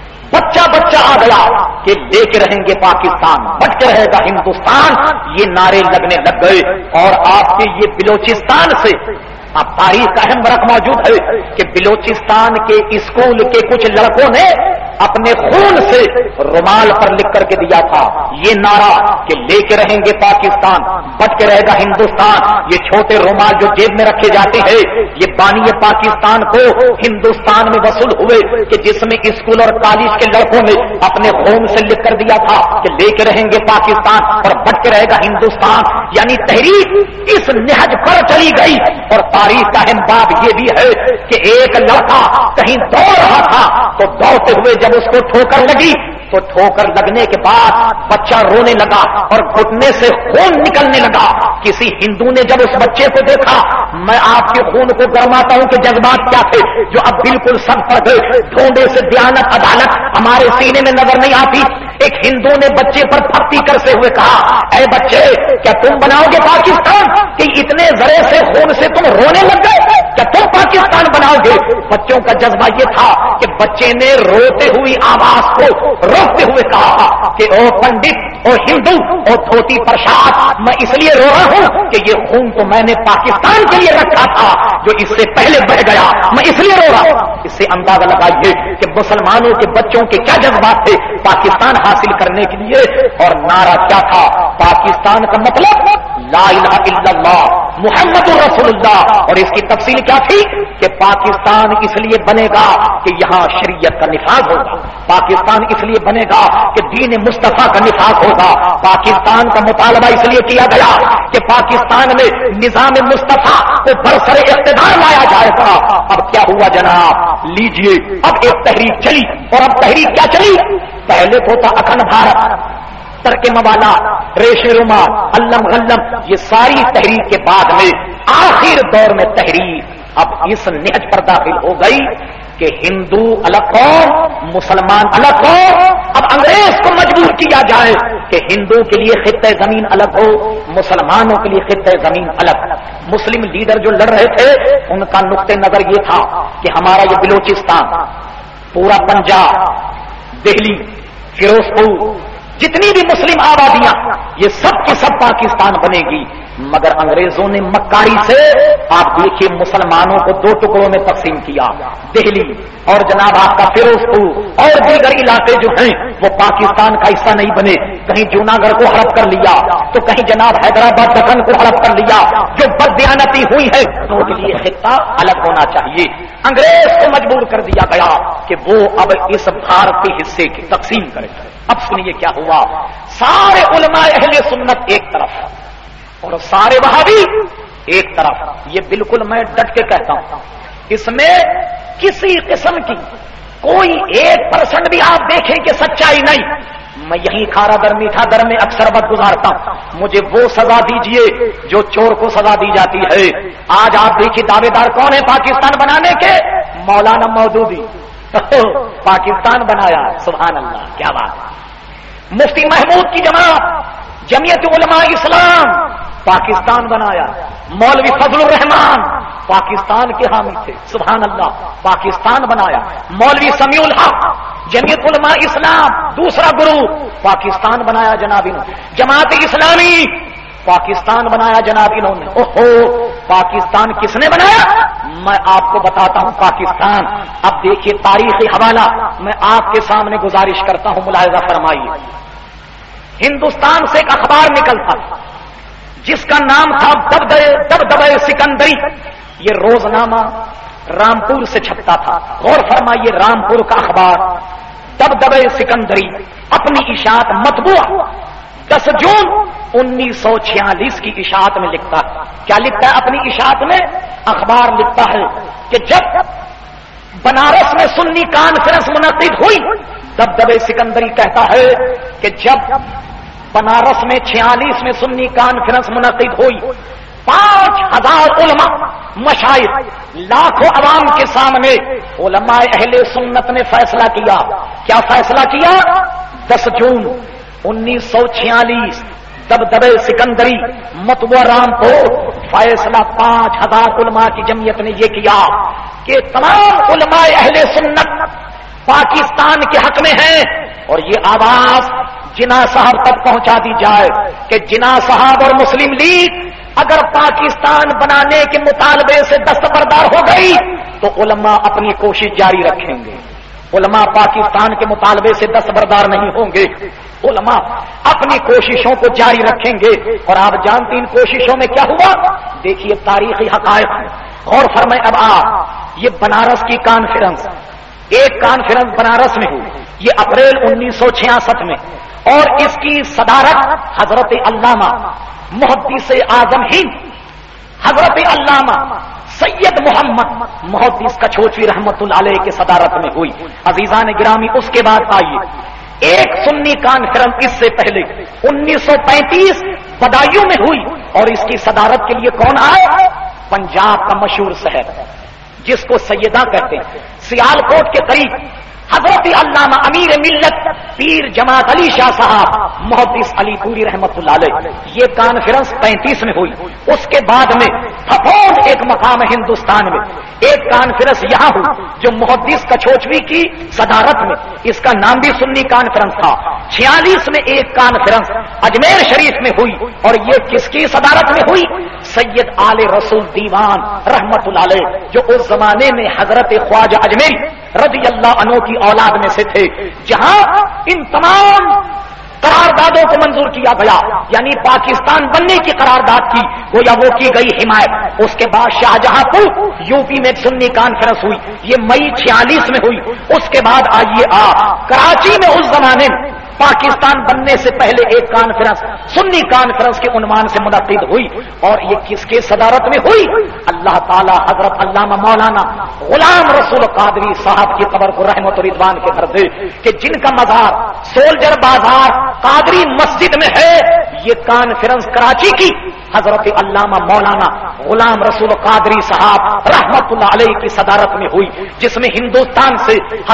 بچہ آ گیا کہ لے کے رہیں گے پاکستان، بٹ کے رہے گا ہندوستان، یہ نعرے لگنے لگ گئے۔ اور آپ کے یہ بلوچستان سے اب تاریخ کا اہم رقم موجود ہے کہ بلوچستان کے اسکول کے کچھ لڑکوں نے اپنے خون سے رومال پر لکھ کر کے دیا تھا یہ نعرہ کہ لے کے رہیں گے پاکستان، بچ کے رہے گا ہندوستان۔ یہ چھوٹے رومال جو جیب میں رکھے جاتے ہیں یہ بانی پاکستان کو ہندوستان میں وصول ہوئے کہ جس میں اسکول اور کالج کے لڑکوں نے اپنے خون سے لکھ کر دیا تھا کہ لے کے رہیں گے پاکستان اور بچ کے رہے گا ہندوستان۔ یعنی تحریک اس نہج پر چلی گئی۔ اور تاریخ کا اہم باب یہ بھی ہے کہ ایک لڑکا کہیں دوڑ رہا تھا تو دوڑتے ہوئے جب اس کو ٹھوکر لگی تو ٹھوکر لگنے کے بعد بچہ رونے لگا اور گھٹنے سے خون نکلنے لگا. کسی ہندو نے جب اس بچے کو دیکھا، میں آپ کے خون کو گرماتا ہوں کہ جذبات کیا تھے جو اب بالکل سب پڑ گئے. ڈھونڈے سے دیانت عدالت ہمارے سینے میں نظر نہیں آتی. ایک ہندو نے بچے پر پھپتی کرتے ہوئے کہا، اے بچے کیا تم بناؤ گے پاکستان کہ اتنے ذرے سے خون سے تم رونے لگ گئے؟ کیا تم پاکستان بناؤ گے؟ بچوں کا جذبہ یہ تھا کہ بچے نے روتے ہوئی آواز کو روکتے ہوئے کہا کہ او پنڈت، او ہندو، او دھوتی پرشاد، میں اس لیے رو رہا ہوں کہ یہ خون تو میں نے پاکستان کے لیے رکھا تھا جو اس سے پہلے بہہ گیا، میں اس لیے رو رہا ہوں. اس سے اندازہ لگائیے کہ مسلمانوں کے بچوں کے کیا جذبات تھے پاکستان حاصل کرنے کے لیے. اور نعرہ کیا تھا پاکستان کا مطلب لا الہ الا اللہ محمد رسول اللہ. اور اس کی تفصیل کیا تھی کہ پاکستان اس لیے بنے گا کہ یہاں شریعت کا نفاذ ہوگا، پاکستان اس لیے بنے گا کہ دین مصطفیٰ کا نفاذ ہوگا، پاکستان کا مطالبہ اس لیے کیا گیا کہ پاکستان میں نظام مصطفیٰ کو برسر اقتدار لایا جائے گا. اب کیا ہوا جناب؟ لیجئے اب ایک تحریک چلی. اور اب تحریک کیا چلی؟ پہلے تو تھا اکھنڈ بھارت، ترک موالا، ریش روما، علم غلم، یہ ساری تحریک کے بعد میں آخر دور میں تحریک اب اس نہج پر داخل ہو گئی کہ ہندو الگ قوم، مسلمان الگ قوم. اب انگریز کو مجبور کیا جائے کہ ہندو کے لیے خطہ زمین الگ ہو، مسلمانوں کے لیے خطہ زمین الگ. مسلم لیڈر جو لڑ رہے تھے ان کا نقطہ نظر یہ تھا کہ ہمارا یہ بلوچستان، پورا پنجاب، دہلی، فیروزپور، جتنی بھی مسلم آبادیاں، یہ سب کی سب پاکستان بنے گی. مگر انگریزوں نے مکاری سے آپ دیکھیے مسلمانوں کو دو ٹکڑوں میں تقسیم کیا. دہلی اور جناب آپ کا فیروزپور اور دیگر علاقے جو ہیں وہ پاکستان کا حصہ نہیں بنے. کہیں جوناگڑھ کو ہڑپ کر لیا تو کہیں جناب حیدرآباد دکن کو ہڑپ کر لیا. جو بددیانتی ہوئی ہے ان کے لیے خطہ الگ ہونا چاہیے. انگریز کو مجبور کر دیا گیا کہ وہ اب اس بھارتی حصے کی تقسیم کرے. اب سنیے کیا ہوا. سارے علماء اہل سنت ایک طرف اور سارے وہابی ایک طرف. یہ بالکل میں ڈٹ کے کہتا ہوں، اس میں کسی قسم کی کوئی 1% بھی آپ دیکھیں کہ سچائی نہیں. میں یہی کھارا در میٹھا در میں اکثر وقت گزارتا ہوں. مجھے وہ سزا دیجئے جو چور کو سزا دی جاتی ہے. آج آپ دیکھیے دعوے دار کون ہے پاکستان بنانے کے؟ مولانا مودودی پاکستان بنایا. سبحان اللہ، کیا بات ہے. مفتی محمود کی جماعت جمعیت علماء اسلام پاکستان بنایا. مولوی فضل الرحمان پاکستان کے حامی تھے. سبحان اللہ، پاکستان بنایا. مولوی سمیع الحق جمعیت علماء اسلام دوسرا گروپ پاکستان بنایا جناب انہوں. جماعت اسلامی پاکستان بنایا جناب انہوں نے. اوہو، پاکستان کس نے بنایا؟ میں آپ کو بتاتا ہوں پاکستان. اب دیکھیے تاریخی حوالہ میں آپ کے سامنے گزارش کرتا ہوں، ملاحظہ فرمائیے. ہندوستان سے ایک اخبار نکلتا جس کا نام تھا دبدبہ سکندری. یہ روزنامہ رامپور سے چھپتا تھا. غور فرمائیے، رامپور کا اخبار دبدبہ سکندری اپنی اشاعت مطبوع 10 جون 1946 کی اشاعت میں لکھتا ہے. کیا لکھتا ہے اپنی اشاعت میں؟ اخبار لکھتا ہے کہ جب بنارس میں سنی کانفرنس منعقد ہوئی، دبدبہ سکندری کہتا ہے کہ جب بنارس میں 46 میں سنی کانفرنس منعقد ہوئی، 5000 علماء، مشائخ، لاکھوں عوام کے سامنے علماء اہل سنت نے فیصلہ کیا. کیا فیصلہ کیا؟ 10 جون 1946 دبدبہ سکندری مطبوع رامپور فیصلہ 5000 علماء کی جمعیت نے یہ کیا کہ تمام علماء اہل سنت پاکستان کے حق میں ہیں. اور یہ آواز جناح صاحب تک پہنچا دی جائے کہ جناح صاحب اور مسلم لیگ اگر پاکستان بنانے کے مطالبے سے دستبردار ہو گئی تو علماء اپنی کوشش جاری رکھیں گے. علماء پاکستان کے مطالبے سے دستبردار نہیں ہوں گے. علماء اپنی کوششوں کو جاری رکھیں گے. اور آپ جانتے ان کوششوں میں کیا ہوا؟ دیکھیے تاریخی حقائق ہے. غور فرمائیں. اب یہ بنارس کی کانفرنس، ایک کانفرنس بنارس میں ہوئی، یہ اپریل 1966 میں، اور اس کی صدارت حضرت علامہ محدث اعظم ہند حضرت علامہ سید محمد محدث کچھوچوی رحمت اللہ علیہ کی صدارت میں ہوئی. عزیزان گرامی، اس کے بعد آئیے ایک سنی کانفرنس اس سے پہلے 1935 بدایوں میں ہوئی، اور اس کی صدارت کے لیے کون آئے؟ پنجاب کا مشہور شہر جس کو سیدہ کہتے ہیں، سیالکوٹ کے قریب حضرت علامہ امیر ملت پیر جماعت علی شاہ صاحب محدث علی پوری رحمت اللہ علیہ، یہ کانفرنس 35 میں ہوئی۔ اس کے بعد میں پھپھوڑ ایک مقام ہندوستان میں ایک کانفرنس یہاں ہوئی جو محدث کچھوچوی کی صدارت میں، اس کا نام بھی سنی کانفرنس تھا۔ 46 میں ایک کانفرنس اجمیر شریف میں ہوئی، اور یہ کس کی صدارت میں ہوئی؟ سید آل رسول دیوان رحمت اللہ علیہ، جو اس زمانے میں حضرت خواجہ اجمیری رضی اللہ عنہ کی اولاد میں سے تھے، جہاں ان تمام قراردادوں کو منظور کیا گیا، یعنی پاکستان بننے کی قرارداد کی گویا وہ کی گئی حمایت۔ اس کے بعد شاہجہاں پور یو پی میں سنی کانفرنس ہوئی، یہ مئی 46 میں ہوئی۔ اس کے بعد آئیے کراچی میں اس زمانے میں پاکستان بننے سے پہلے ایک کانفرنس سنی کانفرنس کے عنوان سے منعقد ہوئی، اور یہ کس کے صدارت میں ہوئی؟ اللہ تعالی حضرت علامہ مولانا غلام رسول قادری صاحب کی قبر کو رحمت و رضوان کے گھر دے، کہ جن کا مزار سولجر بازار قادری مسجد میں ہے۔ یہ کانفرنس کراچی کی حضرت علامہ مولانا غلام رسول قادری صاحب رحمت اللہ علیہ کی صدارت میں ہوئی، جس میں ہندوستان سے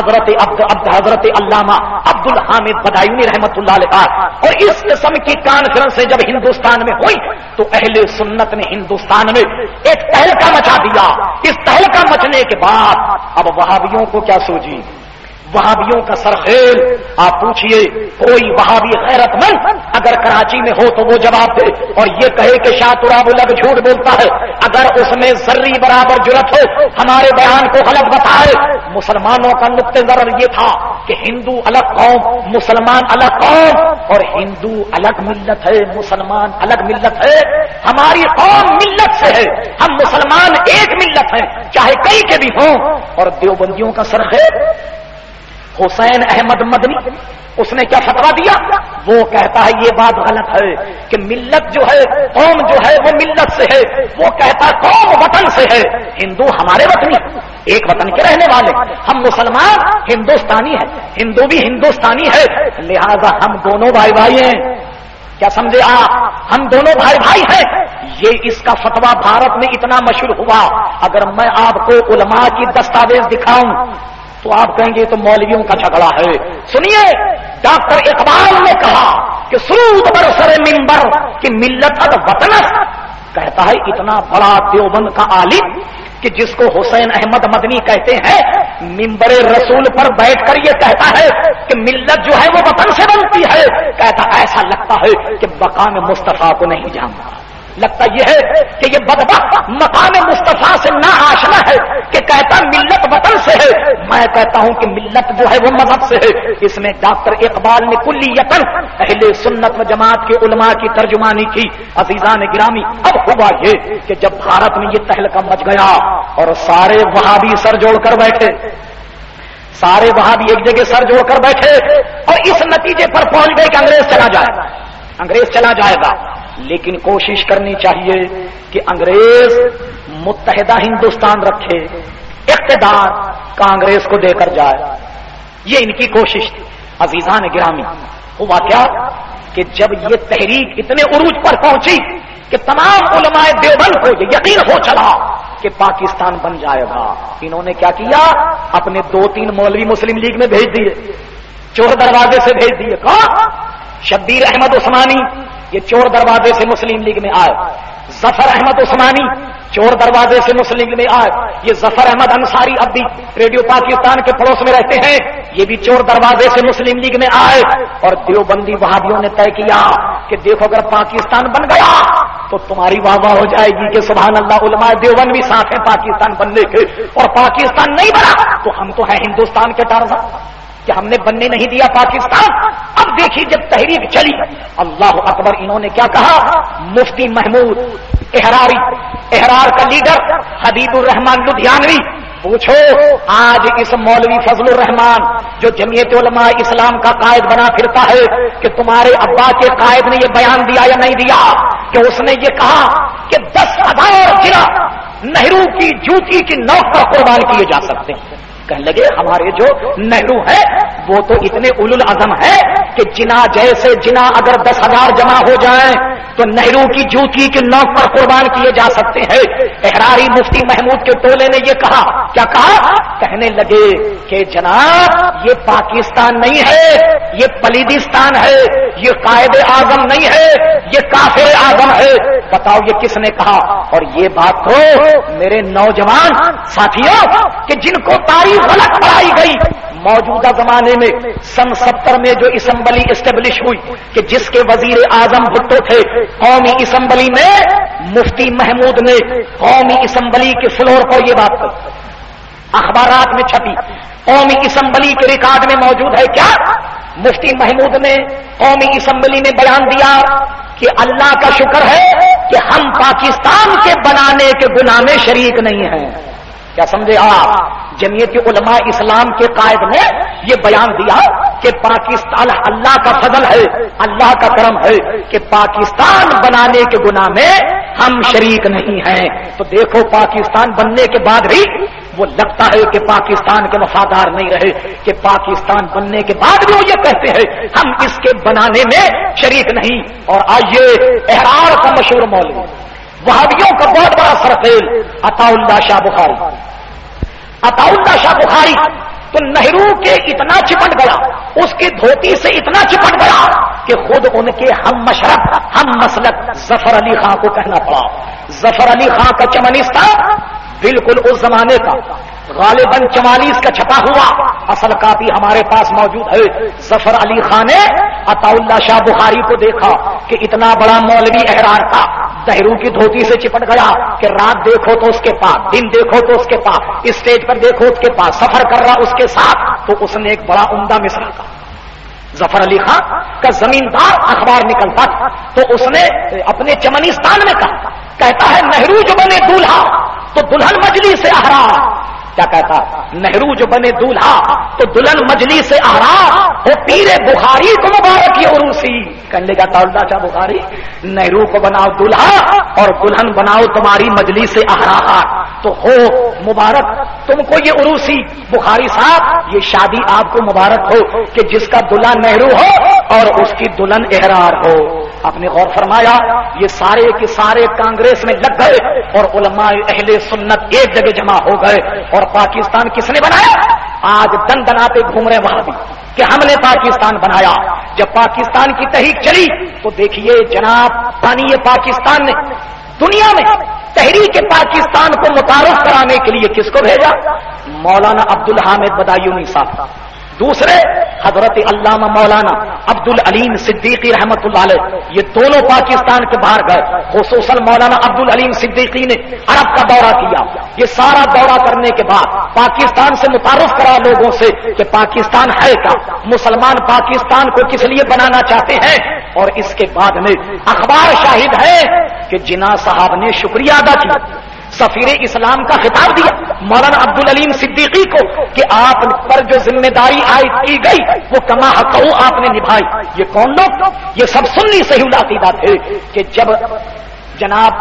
حضرت علامہ عبد الحامد بدایونی رحمت اللہ علیہ، اور اس قسم کی کانفرنس جب ہندوستان میں ہوئی تو اہل سنت نے ہندوستان میں ایک تہلکہ مچا دیا۔ اس تہلکہ مچنے کے بعد اب وہابیوں کو کیا سوچی؟ وہابیوں کا سرخیل آپ پوچھئے کوئی وہابی غیرت مند اگر کراچی میں ہو تو وہ جواب دے اور یہ کہے کہ شاہ تراب الگ جھوٹ بولتا ہے، اگر اس میں ذری برابر جرأت ہو ہمارے بیان کو غلط بتائے۔ مسلمانوں کا نقطہ نظر یہ تھا کہ ہندو الگ قوم، مسلمان الگ قوم، اور ہندو الگ ملت ہے، مسلمان الگ ملت ہے۔ ہماری قوم ملت سے ہے، ہم مسلمان ایک ملت ہیں چاہے کئی کے بھی ہوں۔ اور دیوبندیوں کا سرخیل حسین احمد مدنی، اس نے کیا فتویٰ دیا؟ وہ کہتا ہے یہ بات غلط ہے کہ ملت جو ہے، قوم جو ہے وہ ملت سے ہے، وہ کہتا ہے قوم وطن سے ہے۔ ہندو ہمارے وطنی، ایک وطن کے رہنے والے، ہم مسلمان ہندوستانی ہیں، ہندو بھی ہندوستانی ہے، لہذا ہم دونوں بھائی بھائی ہیں۔ کیا سمجھے آپ؟ ہم دونوں بھائی بھائی ہیں۔ یہ اس کا فتویٰ بھارت میں اتنا مشہور ہوا، اگر میں آپ کو علماء کی دستاویز دکھاؤں تو آپ کہیں گے تو مولویوں کا جھگڑا ہے۔ سنیے، ڈاکٹر اقبال نے کہا کہ سرود برسر منبر کہ ملت وطن، کہتا ہے اتنا بڑا دیوبند کا عالم کہ جس کو حسین احمد مدنی کہتے ہیں، منبر رسول پر بیٹھ کر یہ کہتا ہے کہ ملت جو ہے وہ وطن سے بنتی ہے، کہتا ایسا لگتا ہے کہ مقام مصطفیٰ کو نہیں جانتا، لگتا یہ ہے کہ یہ بدبخت مقام مصطفیٰ سے نا آشنا ہے کہ کہتا ملت وطن سے ہے، میں کہتا ہوں کہ ملت جو ہے وہ مذہب سے ہے۔ اس میں ڈاکٹر اقبال نے کلیتاً اہل سنت و جماعت کے علماء کی ترجمانی کی۔ عزیزان گرامی، اب ہوا یہ کہ جب بھارت میں یہ تہلکہ مچ گیا اور سارے وہابی سر جوڑ کر بیٹھے، سارے وہابی ایک جگہ سر جوڑ کر بیٹھے اور اس نتیجے پر پہنچ گئے کہ انگریز چلا جائے گا، انگریز چلا جائے گا، لیکن کوشش کرنی چاہیے کہ انگریز متحدہ ہندوستان رکھے، اقتدار کانگریس کو دے کر جائے، یہ ان کی کوشش تھی۔ عزیزان گرامی، ہوا کیا کہ جب یہ تحریک اتنے عروج پر پہنچی کہ تمام علماء دیوبند کو یہ یقین ہو چلا کہ پاکستان بن جائے گا، انہوں نے کیا کیا؟ اپنے 2-3 مولوی مسلم لیگ میں بھیج دیے، چور دروازے سے بھیج دیے۔ کہاں؟ شبیر احمد عثمانی یہ چور دروازے سے مسلم لیگ میں آئے، ظفر احمد عثمانی چور دروازے سے مسلم لیگ میں آئے، یہ ظفر احمد انصاری اب بھی ریڈیو پاکستان کے پڑوس میں رہتے ہیں، یہ بھی چور دروازے سے مسلم لیگ میں آئے۔ اور دیوبندی وہابیوں نے طے کیا کہ دیکھو اگر پاکستان بن گیا تو تمہاری واہ واہ ہو جائے گی کہ سبحان اللہ علماء دیوبند بھی ساتھ ہیں پاکستان بننے کے، اور پاکستان نہیں بنا تو ہم تو ہیں ہندوستان کے ٹارزاں کہ ہم نے بننے نہیں دیا پاکستان۔ اب دیکھیے جب تحریک چلی، اللہ اکبر، انہوں نے کیا کہا؟ مفتی محمود احرار کا لیڈر حبیب الرحمان لدھیانوی، پوچھو آج اس مولوی فضل الرحمان جو جمعیت علماء اسلام کا قائد بنا پھرتا ہے کہ تمہارے ابا کے قائد نے یہ بیان دیا یا نہیں دیا کہ اس نے یہ کہا کہ 10,000 جرا نہرو کی جوتی کی نوک پر قربان کیے جا سکتے ہیں؟ کہنے لگے ہمارے جو نہرو ہے وہ تو اتنے اولو العزم ہے کہ جنا جیسے جنا اگر 10,000 جمع ہو جائیں تو نہرو کی جوتی کے نوک پر قربان کیے جا سکتے ہیں. احراری مفتی محمود کے ٹولے نے یہ کہا. کیا کہا؟ کہنے لگے کہ جناب یہ پاکستان نہیں ہے, یہ پلیدستان ہے, یہ قائد اعظم نہیں ہے, یہ کافر اعظم ہے. بتاؤ یہ کس نے کہا؟ اور یہ بات تو میرے نوجوان ساتھیوں کہ جن کو تاریخ غلط پڑھائی گئی, موجودہ زمانے میں سن 70 میں جو اسمبلی اسٹیبلش ہوئی کہ جس کے وزیر اعظم بھٹو تھے, قومی اسمبلی میں مفتی محمود نے قومی اسمبلی کے فلور پر یہ بات کی, اخبارات میں چھپی, قومی اسمبلی کے ریکارڈ میں موجود ہے. کیا مفتی محمود نے قومی اسمبلی میں بیان دیا کہ اللہ کا شکر ہے کہ ہم پاکستان کے بنانے کے گناہ میں شریک نہیں ہیں. کیا سمجھے آپ؟ جمعیت علماء اسلام کے قائد نے یہ بیان دیا کہ پاکستان اللہ کا فضل ہے, اللہ کا کرم ہے کہ پاکستان بنانے کے گناہ میں ہم شریک نہیں ہیں. تو دیکھو پاکستان بننے کے بعد بھی وہ لگتا ہے کہ پاکستان کے وفادار نہیں رہے, کہ پاکستان بننے کے بعد بھی وہ یہ کہتے ہیں ہم اس کے بنانے میں شریک نہیں. اور آئیے احرار کا مشہور مولوی, وہابیوں کا بہت بڑا سرخیل عطا اللہ شاہ بخاری, عطا اللہ شاہ بخاری تو نہرو کے اتنا چپٹ گیا, اس کی دھوتی سے اتنا چپٹ گیا کہ خود ان کے ہم مشرب ہم مسلک ظفر علی خان کو کہنا پڑا. ظفر علی خان کا چمنستان بالکل اس زمانے کا غالباً 44 کا چھپا ہوا اصل کاپی ہمارے پاس موجود ہے. ظفر علی خان نے عطا اللہ شاہ بخاری کو دیکھا کہ اتنا بڑا مولوی احرار کا نہرو کی دھوتی سے چپٹ گیا کہ رات دیکھو تو اس کے پاس, دن دیکھو تو اس کے پاس, اسٹیج پر دیکھو اس کے پاس, سفر کر رہا اس کے ساتھ. تو اس نے ایک بڑا عمدہ مصرع کا, ظفر علی خان کا زمیندار اخبار نکلتا تھا تو اس نے اپنے چمنستان میں کہا, کہتا ہے نہرو جو بنے دولہا تو دلہن مجلس سے احرار. کیا کہتا؟ نہرو جو بنے دولہا تو دلہن مجلس سے احرار, وہ پیر بخاری کو مبارک یہ عروسی. کہنے کا تعلق شاہ بخاری نہرو کو بناؤ دولہا اور دلہن بناؤ تمہاری مجلس سے احرار, تو ہو مبارک تم کو یہ عروسی. بخاری صاحب یہ شادی آپ کو مبارک ہو کہ جس کا دلہا نہرو ہو اور اس کی دلہن احرار ہو. آپ نے غور فرمایا یہ سارے کے سارے کانگریس میں لگ گئے اور علماء اہل سنت ایک جگہ جمع ہو گئے. اور پاکستان کس نے بنایا؟ آج دن دناتے گھوم رہے وہاں بھی کہ ہم نے پاکستان بنایا. جب پاکستان کی تحریک چلی تو دیکھیے جناب پانی پاکستان نے دنیا میں تحریک پاکستان کو متعارف کرانے کے لیے کس کو بھیجا؟ مولانا عبدالحامد بدایونی صاحب. دوسرے حضرت علامہ مولانا عبد العلیم صدیقی رحمت اللہ علیہ, یہ دونوں پاکستان کے باہر گئے. خصوصاً مولانا عبد العلیم صدیقی نے عرب کا دورہ کیا. یہ سارا دورہ کرنے کے بعد پاکستان سے متعارف کرا لوگوں سے کہ پاکستان ہے کیا, مسلمان پاکستان کو کس لیے بنانا چاہتے ہیں. اور اس کے بعد میں اخبار شاہد ہے کہ جناح صاحب نے شکریہ ادا کیا, سفیر اسلام کا خطاب دیا مولانا عبد العلیم صدیقی کو کہ آپ پر جو ذمہ داری عائد کی گئی وہ کما حق آپ نے نبھائی. یہ کون لوگ؟ یہ سب سنی صحیح العقیدہ تھے کہ جب جناب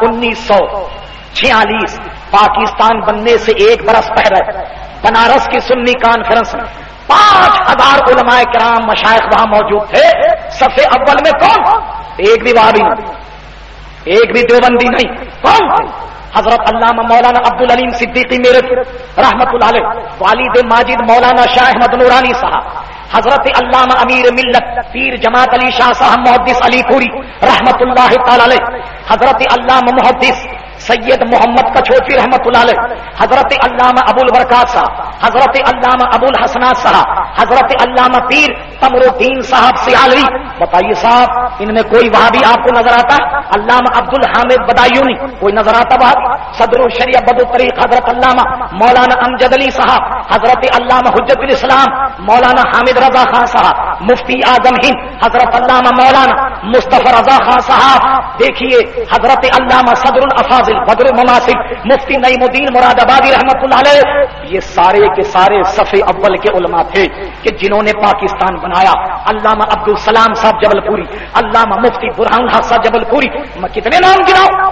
1946 پاکستان بننے سے ایک برس پہلے بنارس کی سنی کانفرنس میں 5000 علماء کرام مشائخ وہاں موجود تھے. صف اول میں کون؟ ایک بھی وہابی نہیں, ایک بھی دیوبندی نہیں. کون؟ حضرت علامہ مولانا عبد العلیم صدیقی میرٹھ رحمت اللہ علیہ, والد ماجد مولانا شاہ احمد نورانی صاحب, حضرت علامہ امیر ملت پیر جماعت علی شاہ صاحب محدث علی پوری رحمت اللہ تعالی علیہ, حضرت علامہ محدث سید محمد کچھوٹی رحمت اللہ علیہ, حضرت علامہ ابو البرکات صاحب, حضرت علامہ ابو الحسنات صاحب, حضرت علامہ پیر قمر الدین صاحب سیالوی. بتائیے صاحب ان میں کوئی وہابی آپ کو نظر آتا ہے؟ علامہ عبد الحامد بدایونی کوئی نظر آتا وہابی؟ صدر الشریعہ بد الطریق حضرت علامہ مولانا امجد علی صاحب, حضرت علامہ حجت الاسلام مولانا حامد رضا خان صاحب, مفتی اعظم ہند حضرت علامہ مولانا مصطفی رضا خان صاحب. دیکھیے حضرت علامہ صدر الافاضل بدر المناصب مفتی نعیم الدین مراد آبادی رحمت اللہ علیہ, یہ سارے کے سارے صف اول کے علماء تھے کہ جنہوں نے پاکستان بنایا. علامہ عبد السلام صاحب جبل پوری, علامہ مفتی برہان الحق صاحب جبل پوری. میں کتنے نام گناؤں؟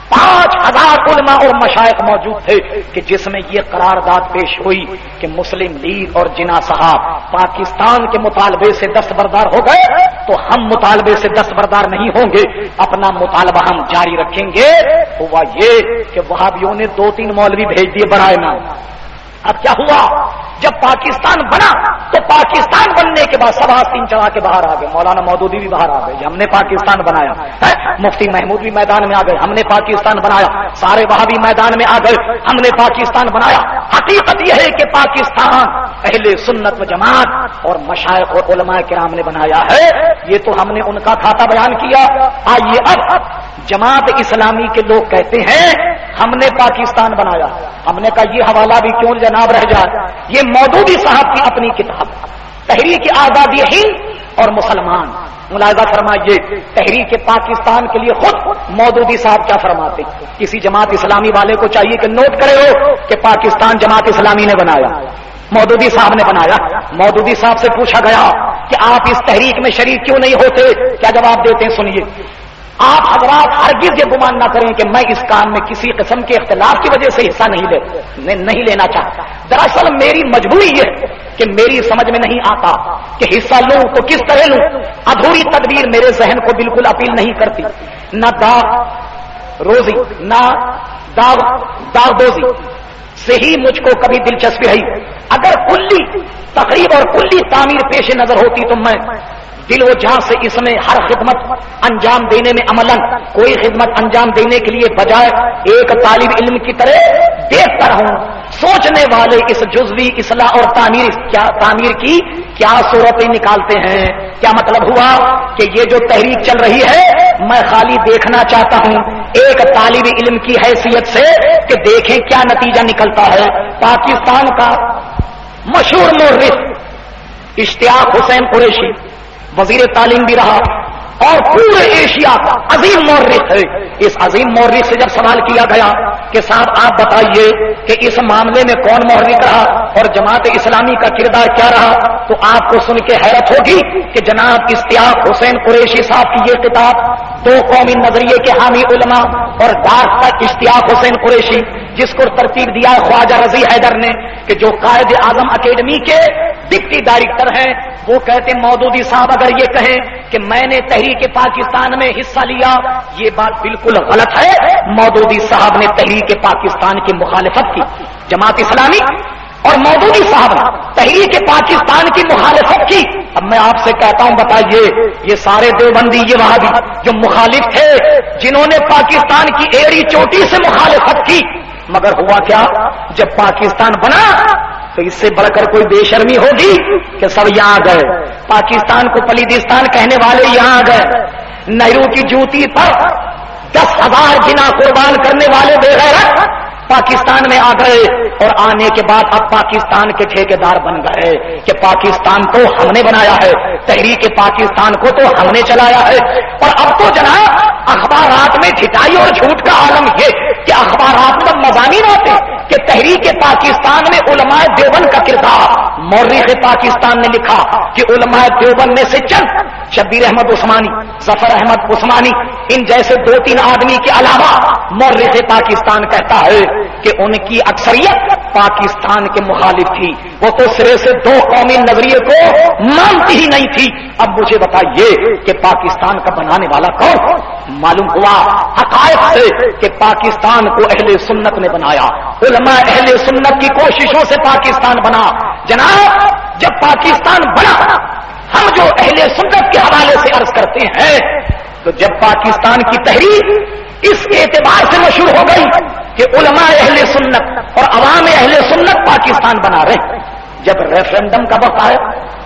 5000 علماء اور مشائخ موجود تھے کہ جس میں یہ قرارداد پیش ہوئی کہ مسلم لیگ اور جناح صاحب پاکستان کے مطالبے سے دستبردار ہو گئے تو ہم مطالبے سے دستبردار نہیں ہوں گے، اپنا مطالبہ ہم جاری رکھیں گے۔ ہوا یہ کہ وہابیوں نے 2-3 مولوی بھیج دیے برائے نام۔ اب کیا ہوا؟ جب پاکستان بنا تو پاکستان بننے کے بعد سب آستین چڑھا کے باہر آ گئے، مولانا مودودی بھی باہر آ گئے، ہم نے پاکستان بنایا، مفتی محمود بھی میدان میں آ گئے، ہم نے پاکستان بنایا، سارے وہابی میدان میں آ گئے، ہم نے پاکستان بنایا۔ حقیقت یہ ہے کہ پاکستان اہل سنت و جماعت اور مشائخ اور علماء کرام نے بنایا ہے، یہ تو ہم نے ان کا کھاتا بیان کیا۔ آئیے اب جماعت اسلامی کے لوگ کہتے ہیں ہم نے پاکستان بنایا، ہم نے کہا یہ حوالہ بھی کیوں جناب رہ جائے، یہ مودودی صاحب کی اپنی کتاب تحریک آزادی ہند اور مسلمان، ملاحظہ فرمائیے تحریک پاکستان کے لیے خود مودودی صاحب کیا فرماتے، کسی جماعت اسلامی والے کو چاہیے کہ نوٹ کرے ہو کہ پاکستان جماعت اسلامی نے بنایا، مودودی صاحب نے بنایا۔ مودودی صاحب سے پوچھا گیا کہ آپ اس تحریک میں شریک کیوں نہیں ہوتے، کیا جواب دیتے ہیں سنیے، آپ حضرات ہرگز یہ گمان نہ کریں کہ میں اس کام میں کسی قسم کے اختلاف کی وجہ سے حصہ نہیں لینا چاہتا، دراصل میری مجبوری ہے کہ میری سمجھ میں نہیں آتا کہ حصہ لوں تو کس طرح لوں، ادھوری تدبیر میرے ذہن کو بالکل اپیل نہیں کرتی، نہ داغ روزی نہ داغ دوزی سے ہی مجھ کو کبھی دلچسپی ہے، اگر کلی تقریب اور کلی تعمیر پیش نظر ہوتی تو میں دل و جان سے اس میں ہر خدمت انجام دینے میں عملاً کوئی خدمت انجام دینے کے لیے بجائے ایک طالب علم کی طرح دیکھتا رہوں، سوچنے والے اس جزوی اصلاح اور تعمیر کی کیا صورتیں نکالتے ہیں۔ کیا مطلب ہوا کہ یہ جو تحریک چل رہی ہے میں خالی دیکھنا چاہتا ہوں ایک طالب علم کی حیثیت سے کہ دیکھیں کیا نتیجہ نکلتا ہے۔ پاکستان کا مشہور مورخ اشتیاق حسین قریشی وزیر تعلیم بھی رہا اور پورے ایشیا کا عظیم مورخ ہے، اس عظیم مورخ سے جب سوال کیا گیا کہ صاحب آپ بتائیے کہ اس معاملے میں کون مورخ رہا اور جماعت اسلامی کا کردار کیا رہا، تو آپ کو سن کے حیرت ہوگی کہ جناب اشتیاق حسین قریشی صاحب کی یہ کتاب دو قومی نظریے کے حامی علماء اور ڈاکٹر اشتیاق حسین قریشی جس کو ترتیب دیا خواجہ رضی حیدر نے کہ جو قائد اعظم اکیڈمی کے ڈپٹی ڈائریکٹر ہیں، وہ کہتے مودودی صاحب اگر یہ کہیں کہ میں نے تحریک پاکستان میں حصہ لیا یہ بات بالکل غلط ہے، مودودی صاحب نے تحریک پاکستان کی مخالفت کی، جماعت اسلامی اور مودودی صاحب نے تحریک پاکستان کی مخالفت کی۔ اب میں آپ سے کہتا ہوں بتائیے یہ سارے دیوبندی یہ وہابی جو مخالف تھے جنہوں نے پاکستان کی ایڑی چوٹی سے مخالفت کی، مگر ہوا کیا جب پاکستان بنا تو اس سے بڑھ کر کوئی بے شرمی ہوگی کہ سب یہاں آ گئے، پاکستان کو پلیدستان کہنے والے یہاں آ گئے، نہرو کی جوتی پر 10,000 جنا قربان کرنے والے بے غیرت پاکستان میں آ گئے اور آنے کے بعد اب پاکستان کے ٹھیکیدار بن گئے کہ پاکستان کو ہم نے بنایا ہے، تحریک پاکستان کو تو ہم نے چلایا ہے۔ اور اب تو جناب اخبارات میں جھٹائی اور جھوٹ کا عالم یہ کہ اخبارات میں مضامین آتے کہ تحریک پاکستان میں علماء دیوبند کا کردار، مورخ پاکستان نے لکھا کہ علماء دیوبند میں سے چند شبیر احمد عثمانی، ظفر احمد عثمانی، ان جیسے 2-3 آدمی کے علاوہ مورخ پاکستان کہتا ہے کہ ان کی اکثریت پاکستان کے مخالف تھی، وہ تو سرے سے 2 قومی نظریے کو مانتی ہی نہیں تھی۔ اب مجھے بتائیے کہ پاکستان کا بنانے والا کون؟ معلوم ہوا حقائق سے کہ پاکستان کو اہل سنت نے بنایا، علماء اہل سنت کی کوششوں سے پاکستان بنا۔ جناب جب پاکستان بنا ہم جو اہل سنت کے حوالے سے عرض کرتے ہیں تو جب پاکستان کی تحریک اس اعتبار سے مشہور ہو گئی کہ علماء اہل سنت اور عوام اہل سنت پاکستان بنا رہے، جب ریفرنڈم کا وقت آیا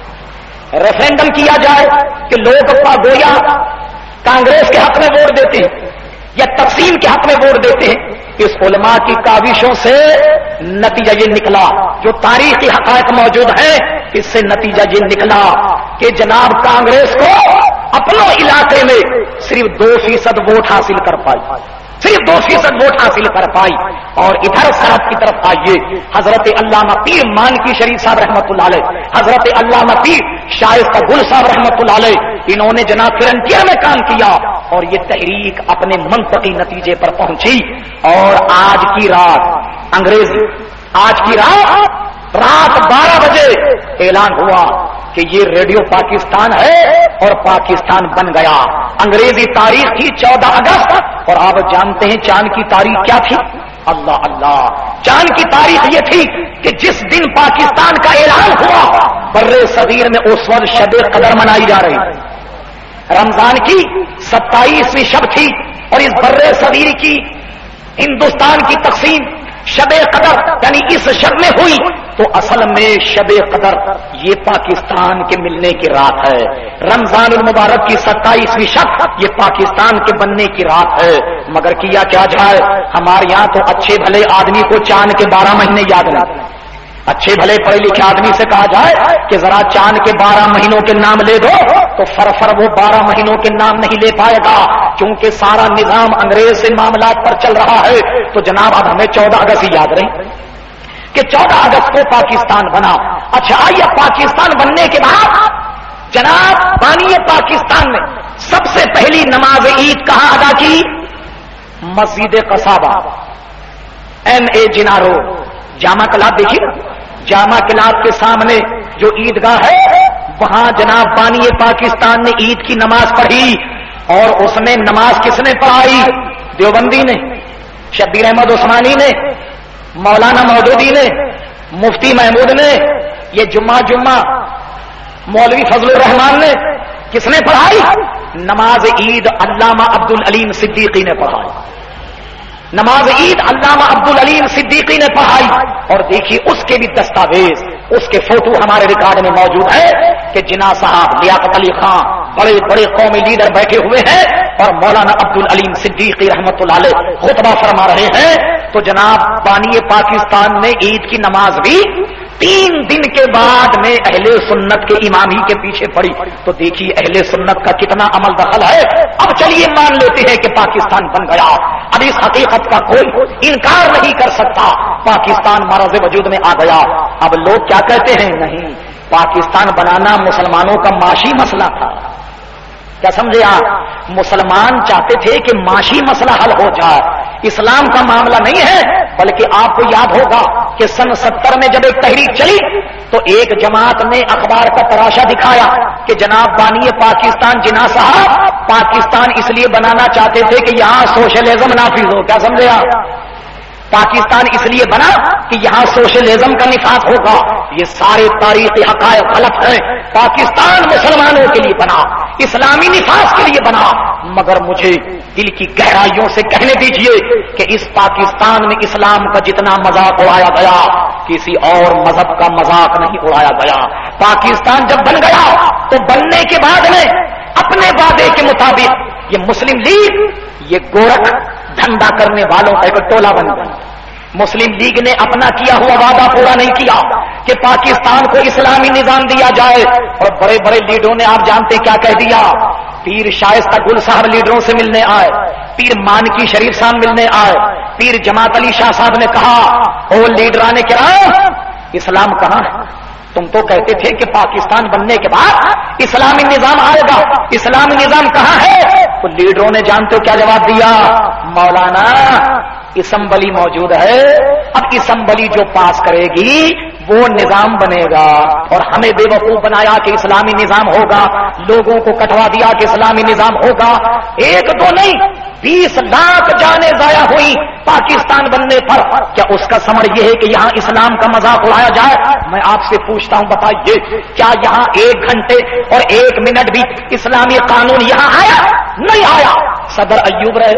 ریفرنڈم کیا جائے کہ لوگ گویا کانگریس کے حق میں ووٹ دیتے ہیں یا تقسیم کے حق میں ووٹ دیتے ہیں، اس علماء کی کاوشوں سے نتیجہ یہ نکلا، جو تاریخی حقائق موجود ہیں اس سے نتیجہ یہ نکلا کہ جناب کانگریس کو اپنے علاقے میں صرف 2% ووٹ حاصل کر پائی، صرف 2% ووٹ حاصل کر پائی۔ اور ادھر سرحد کی طرف آئیے، حضرت علامہ پیر مانکی شریف صاحب رحمۃ اللہ علیہ، حضرت علامہ پیر شائستہ گل صاحب رحمۃ اللہ علیہ، انہوں نے جناب فرنٹیئر میں کام کیا اور یہ تحریک اپنے منطقی نتیجے پر پہنچی، اور آج کی رات انگریزی، آج کی رات 12 بجے اعلان ہوا کہ یہ ریڈیو پاکستان ہے اور پاکستان بن گیا۔ انگریزی تاریخ تھی 14 اگست، اور آپ جانتے ہیں چاند کی تاریخ کیا تھی؟ اللہ اللہ، چاند کی تاریخ یہ تھی کہ جس دن پاکستان کا اعلان ہوا بر صغیر میں اس وقت شب قدر منائی جا رہی، رمضان کی 27ویں شب تھی، اور اس بر صغیر کی ہندوستان کی تقسیم شب قدر یعنی اس شب میں ہوئی، تو اصل میں شب قدر یہ پاکستان کے ملنے کی رات ہے۔ رمضان المبارک کی 27ویں شب یہ پاکستان کے بننے کی رات ہے۔ مگر کیا کیا جائے، ہمارے یہاں تو اچھے بھلے آدمی کو چاند کے 12 مہینے یاد نہیں۔ اچھے بھلے پڑھے لکھے آدمی سے کہا جائے کہ ذرا چاند کے 12 مہینوں کے نام لے دو، تو فرفر وہ 12 مہینوں کے نام نہیں لے پائے گا، کیونکہ سارا نظام انگریز سے معاملات پر چل رہا ہے۔ تو جناب اب ہمیں 14 اگست ہی یاد رہی کہ 14 اگست کو پاکستان بنا۔ اچھا، یہ پاکستان بننے کے بعد جناب بانی پاکستان نے سب سے پہلی نماز عید کہاں ادا کی؟ مسجد قصابہ، MA جناح روڈ، جامع کلاب دیکھیے، جامع کلاب کے سامنے جو عیدگاہ ہے وہاں جناب بانی پاکستان نے عید کی نماز پڑھی، اور اس میں نماز کس نے پڑھائی؟ دیوبندی نے، شبیر احمد عثمانی نے، مولانا مودودی نے، مفتی محمود نے، یہ جمعہ مولوی فضل الرحمان نے، کس نے پڑھائی؟ نماز عید علامہ عبدالعلیم صدیقی نے پڑھائی، نماز عید علامہ عبدالعلیم صدیقی نے پڑھائی۔ اور دیکھیے اس کے بھی دستاویز، اس کے فوٹو ہمارے ریکارڈ میں موجود ہے کہ جناح صاحب، لیاقت علی خان، بڑے بڑے قومی لیڈر بیٹھے ہوئے ہیں، اور مولانا عبدالعلیم صدیقی رحمت اللہ علیہ خطبہ فرما رہے ہیں۔ تو جناب بانی پاکستان نے عید کی نماز بھی 3 دن کے بعد میں اہل سنت کے امام ہی کے پیچھے پڑی۔ تو دیکھیے اہل سنت کا کتنا عمل دخل ہے۔ اب چلیے مان لیتے ہیں کہ پاکستان بن گیا، اب اس حقیقت کا کوئی انکار نہیں کر سکتا، پاکستان مرز وجود میں آ گیا۔ اب لوگ کیا کہتے ہیں؟ نہیں، پاکستان بنانا مسلمانوں کا معاشی مسئلہ تھا۔ کیا سمجھے آپ؟ مسلمان چاہتے تھے کہ معاشی مسئلہ حل ہو جائے، اسلام کا معاملہ نہیں ہے۔ بلکہ آپ کو یاد ہوگا کہ سن 70 میں جب ایک تحریک چلی تو ایک جماعت نے اخبار کا تراشا دکھایا کہ جناب بانی پاکستان جناح صاحب پاکستان اس لیے بنانا چاہتے تھے کہ یہاں سوشلزم نافذ ہو۔ کیا سمجھے آپ؟ پاکستان اس لیے بنا کہ یہاں سوشلزم کا نفاذ ہوگا۔ یہ سارے تاریخی حقائق غلط ہیں۔ پاکستان مسلمانوں کے لیے بنا، اسلامی نفاذ کے لیے بنا۔ مگر مجھے دل کی گہرائیوں سے کہنے دیجئے کہ اس پاکستان میں اسلام کا جتنا مذاق اڑایا گیا کسی اور مذہب کا مذاق نہیں اڑایا گیا۔ پاکستان جب بن گیا تو بننے کے بعد میں اپنے وعدے کے مطابق یہ مسلم لیگ، یہ گورکھ دھندا کرنے والوں کا ایک ٹولہ بن گیا۔ مسلم لیگ نے اپنا کیا ہوا وعدہ پورا نہیں کیا کہ پاکستان کو اسلامی نظام دیا جائے، اور بڑے بڑے لیڈروں نے آپ جانتے کیا کہہ دیا؟ پیر شائستہ گل صاحب لیڈروں سے ملنے آئے، پیر مانکی شریف صاحب ملنے آئے، پیر جماعت علی شاہ صاحب نے کہا او لیڈران کرام، اسلام کہاں ہے؟ تم تو کہتے تھے کہ پاکستان بننے کے بعد اسلامی نظام آئے گا، اسلامی نظام کہاں ہے؟ تو لیڈروں نے جانتے ہو کیا جواب دیا؟ مولانا اسمبلی موجود ہے، اب اسمبلی جو پاس کرے گی وہ نظام بنے گا، اور ہمیں بے وقوف بنایا کہ اسلامی نظام ہوگا، لوگوں کو کٹوا دیا کہ اسلامی نظام ہوگا۔ 1 2 نہیں 20 لاکھ جانیں ضائع ہوئی پاکستان بننے پر۔ کیا اس کا ثمر یہ ہے کہ یہاں اسلام کا مذاق اڑایا جائے؟ میں آپ سے پوچھتا ہوں، بتائیے کیا یہاں 1 گھنٹے اور 1 منٹ بھی اسلامی قانون یہاں آیا؟ نہیں آیا۔ صدر ایوب رہے،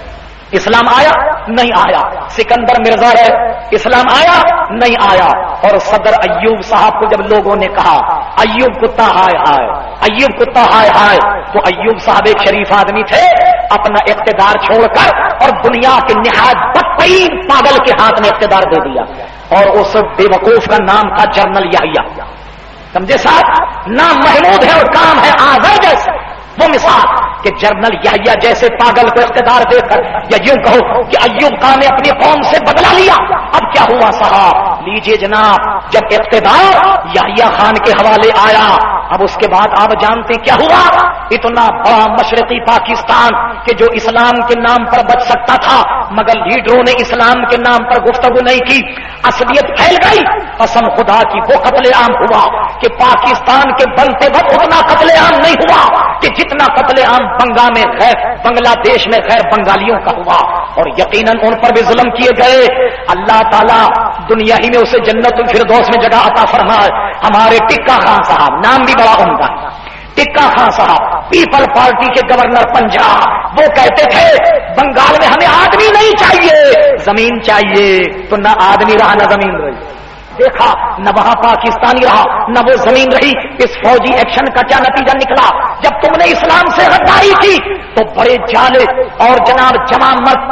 اسلام آیا؟ نہیں آیا۔ سکندر مرزا رہے، اسلام آیا؟ نہیں آیا۔ اور صدر ایوب صاحب کو جب لوگوں نے کہا ایوب کتا ہائے ہائے، ایوب کتا ہائے ہائے، تو ایوب صاحب ایک شریف آدمی تھے، اپنا اقتدار چھوڑ کر اور دنیا کے نہایت بدترین پاگل کے ہاتھ میں اقتدار دے دیا، اور اس بے وقوف کا نام تھا جنرل یحییٰ۔ سمجھے صاحب؟ نام محمود ہے اور کام ہے آزر جیسے۔ وہ مثال کہ جنرل یحییٰ جیسے پاگل کو اقتدار دے کر، یا یوں کہو کہ ایوب خان نے اپنی قوم سے بدلا لیا۔ اب کیا ہوا صاحب؟ لیجئے جناب، جب اقتدار یحییٰ خان کے حوالے آیا اب اس کے بعد آپ جانتے کیا ہوا؟ اتنا بڑا مشرقی پاکستان کہ جو اسلام کے نام پر بچ سکتا تھا مگر لیڈروں نے اسلام کے نام پر گفتگو نہیں کی، اصلیت پھیل گئی۔ قسم خدا کی وہ قتل عام ہوا کہ پاکستان کے بنتے وقت اتنا قتل عام نہیں ہوا کہ جتنا قتل عام بنگلہ دیش میں غیر بنگالیوں کا ہوا، اور یقیناً ان پر بھی ظلم کیے گئے۔ اللہ تعالیٰ دنیا ہی میں اسے جنت الفردوس میں جگہ عطا فرمائے۔ ہمارے ٹکا خان صاحب، نام بھی بڑا عمدہ، ٹکا خان صاحب پیپل پارٹی کے گورنر پنجاب، وہ کہتے تھے بنگال میں ہمیں آدمی نہیں چاہیے، زمین چاہیے، تو نہ آدمی رہا نہ زمین رہی۔ دیکھا نہ وہاں پاکستانی رہا نہ وہ زمین رہی۔ اس فوجی ایکشن کا کیا نتیجہ نکلا؟ جب تم نے اسلام سے غداری کی تو بڑے جالے اور جناب جمع مرد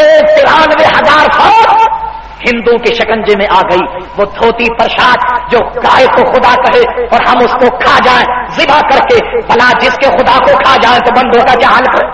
93,000 فوج ہندو کے شکنجے میں آ گئی۔ وہ دھوتی پرشاد جو گائے کو خدا کہے اور ہم اس کو کھا جائیں ذبح کر کے، بھلا جس کے خدا کو کھا جائیں تو بندوں کا کیا حال کرے؟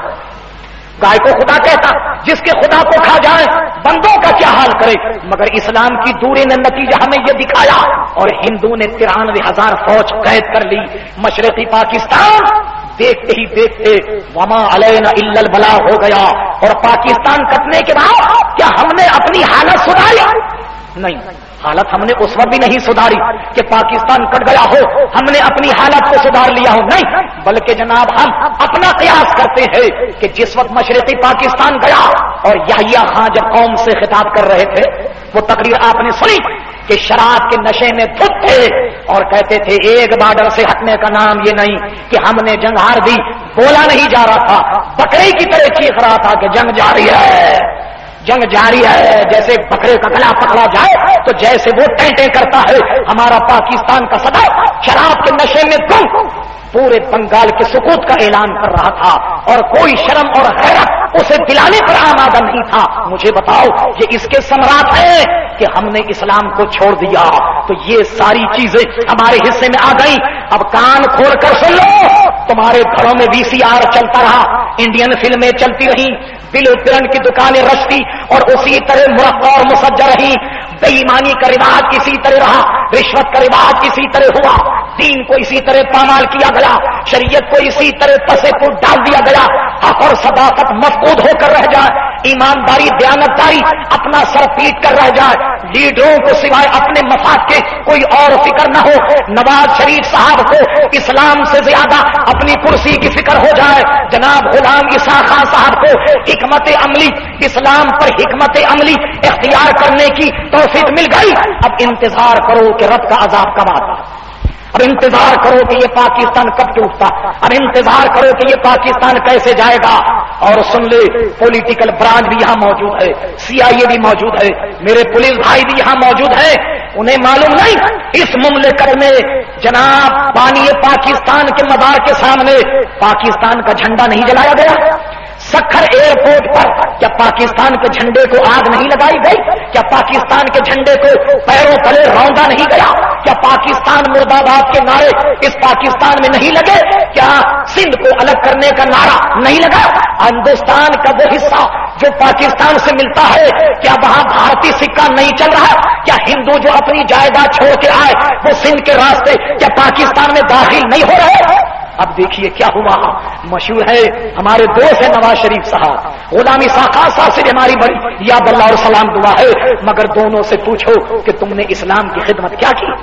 گائے کو خدا کہتا، جس کے خدا کو کھا جائے بندوں کا کیا حال کرے؟ مگر اسلام کی دوری نے نتیجہ ہمیں یہ دکھایا، اور ہندو نے 93,000 فوج قید کر لی مشرقی پاکستان۔ دیکھتے ہی دیکھتے وما علینا الا البلاغ ہو گیا، اور پاکستان کٹنے کے بعد کیا ہم نے اپنی حالت سدھاری؟ نہیں، حالت ہم نے اس وقت بھی نہیں سدھاری کہ پاکستان کٹ گیا ہو ہم نے اپنی حالت کو سدھار لیا ہو، نہیں، بلکہ جناب ہم اپنا قیاس کرتے ہیں کہ جس وقت مشرقی پاکستان گیا اور یحییٰ خان جب قوم سے خطاب کر رہے تھے، وہ تقریر آپ نے سنی کہ شراب کے نشے میں دھت تھے اور کہتے تھے ایک بارڈر سے ہٹنے کا نام یہ نہیں کہ ہم نے جنگ ہار دی، بولا نہیں جا رہا تھا، بکرے کی طرح چیخ رہا تھا کہ جنگ جاری ہے، جنگ جاری ہے۔ جیسے بکرے کا گلا پکڑا جائے تو جیسے وہ ٹینٹیں کرتا ہے ہمارا پاکستان کا صدر شراب کے نشے میں گم پورے بنگال کے سکوت کا اعلان کر رہا تھا، اور کوئی شرم اور غیرت اسے دلانے پر آمادہ نہیں تھا۔ مجھے بتاؤ یہ اس کے ثمرات ہیں کہ ہم نے اسلام کو چھوڑ دیا، تو یہ ساری چیزیں ہمارے حصے میں آ گئی۔ اب کان کھول کر سن لو، تمہارے گھروں میں VCR چلتا رہا، انڈین فلمیں چلتی رہی، بل کرن کی دکانیں رشتی اور اسی طرح مرفع اور مسجر رہی، بے ایمانی کا رواج اسی طرح رہا، رشوت کا رواج اسی طرح ہوا، دین کو اسی طرح پامال کیا گیا، شریعت کو اسی طرح پسے کو ڈال دیا گیا، حق اور صداقت مفقود ہو کر رہ جائے، ایمانداری دیانتداری اپنا سر پیٹ کر رہ جائے، لیڈروں کو سوائے اپنے مفاد کے کوئی اور فکر نہ ہو، نواز شریف صاحب کو اسلام سے زیادہ اپنی کرسی کی فکر ہو جائے، جناب غلام اسحاق خان صاحب کو حکمت عملی اسلام پر حکمت عملی اختیار کرنے کی توفیق مل گئی۔ اب انتظار کرو کہ رب کا عذاب کب آتا، اب انتظار کرو کہ یہ پاکستان کب ٹوٹتا، اب انتظار کرو کہ یہ پاکستان کیسے جائے گا۔ اور سن لے پولیٹیکل برانچ بھی یہاں موجود ہے، CIA بھی موجود ہے، میرے پولیس بھائی بھی یہاں موجود ہے، انہیں معلوم نہیں اس مملکت میں جناب بانی پاکستان کے مزار کے سامنے پاکستان کا جھنڈا نہیں جلایا گیا؟ سکھر ایئرپورٹ پر کیا پاکستان کے جھنڈے کو آگ نہیں لگائی گئی؟ کیا پاکستان کے جھنڈے کو پیروں تلے روندا نہیں گیا؟ کیا پاکستان مرد آباد کے نعرے اس پاکستان میں نہیں لگے؟ کیا سندھ کو الگ کرنے کا نعرہ نہیں لگا؟ ہندوستان کا وہ حصہ جو پاکستان سے ملتا ہے کیا وہاں بھارتی سکہ نہیں چل رہا؟ کیا ہندو جو اپنی جائیداد چھوڑ کے آئے وہ سندھ کے راستے کیا پاکستان میں داخل نہیں ہو رہے؟ اب دیکھیے کیا ہوا، مشہور ہے ہمارے دوست ہیں نواز شریف صاحب، غلام اسحاق صاحب سے ہماری بڑی یاد اللہ اور سلام دعا ہے، مگر دونوں سے پوچھو کہ تم نے اسلام کی خدمت کیا کی؟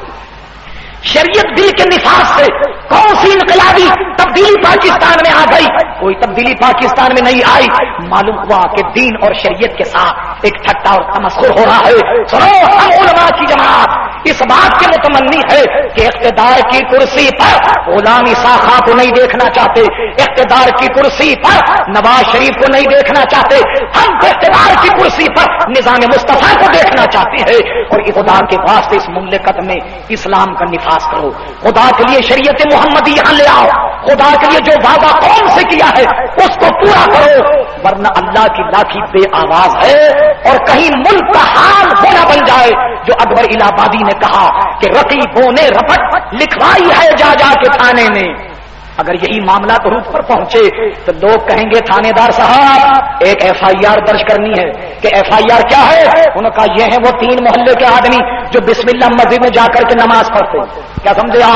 شریعت دل کے نفاذ سے کون سی انقلابی تبدیلی پاکستان میں آ گئی؟ کوئی تبدیلی پاکستان میں نہیں آئی۔ معلوم ہوا کہ دین اور شریعت کے ساتھ ایک ٹھٹا اور تمسخر ہو رہا ہے۔ سنو، ہم علماء کی جماعت اس بات کے متمنی ہے کہ اقتدار کی کرسی پر غلام اسحاق خان کو نہیں دیکھنا چاہتے، اقتدار کی کرسی پر نواز شریف کو نہیں دیکھنا چاہتے، ہم اقتدار کی کرسی پر نظام مصطفیٰ کو دیکھنا چاہتے ہیں، اور خدا کے واسطے اس مملکت میں اسلام کا نفاذ کرو، خدا کے لیے شریعت محمدی یہاں لے آؤ، خدا کے لیے جو وعدہ قوم سے کیا ہے اس کو پورا کرو، ورنہ اللہ کی لاٹھی بے آواز ہے، اور کہیں ملک کا حال ہونا بن جائے جو اکبر الہ آبادی نے کہا کہ رقیبوں نے رپٹ لکھوائی ہے جا جا کے تھانے میں۔ اگر یہی معاملہ روپ پر پہنچے تو لوگ کہیں گے تھانے دار صاحب ایک FIR درج کرنی ہے، کہ FIR کیا ہے؟ انہوں نے کہا یہ ہیں وہ 3 محلے کے آدمی جو بسم اللہ مسجد میں جا کر کے نماز پڑھتے، کیا سمجھے؟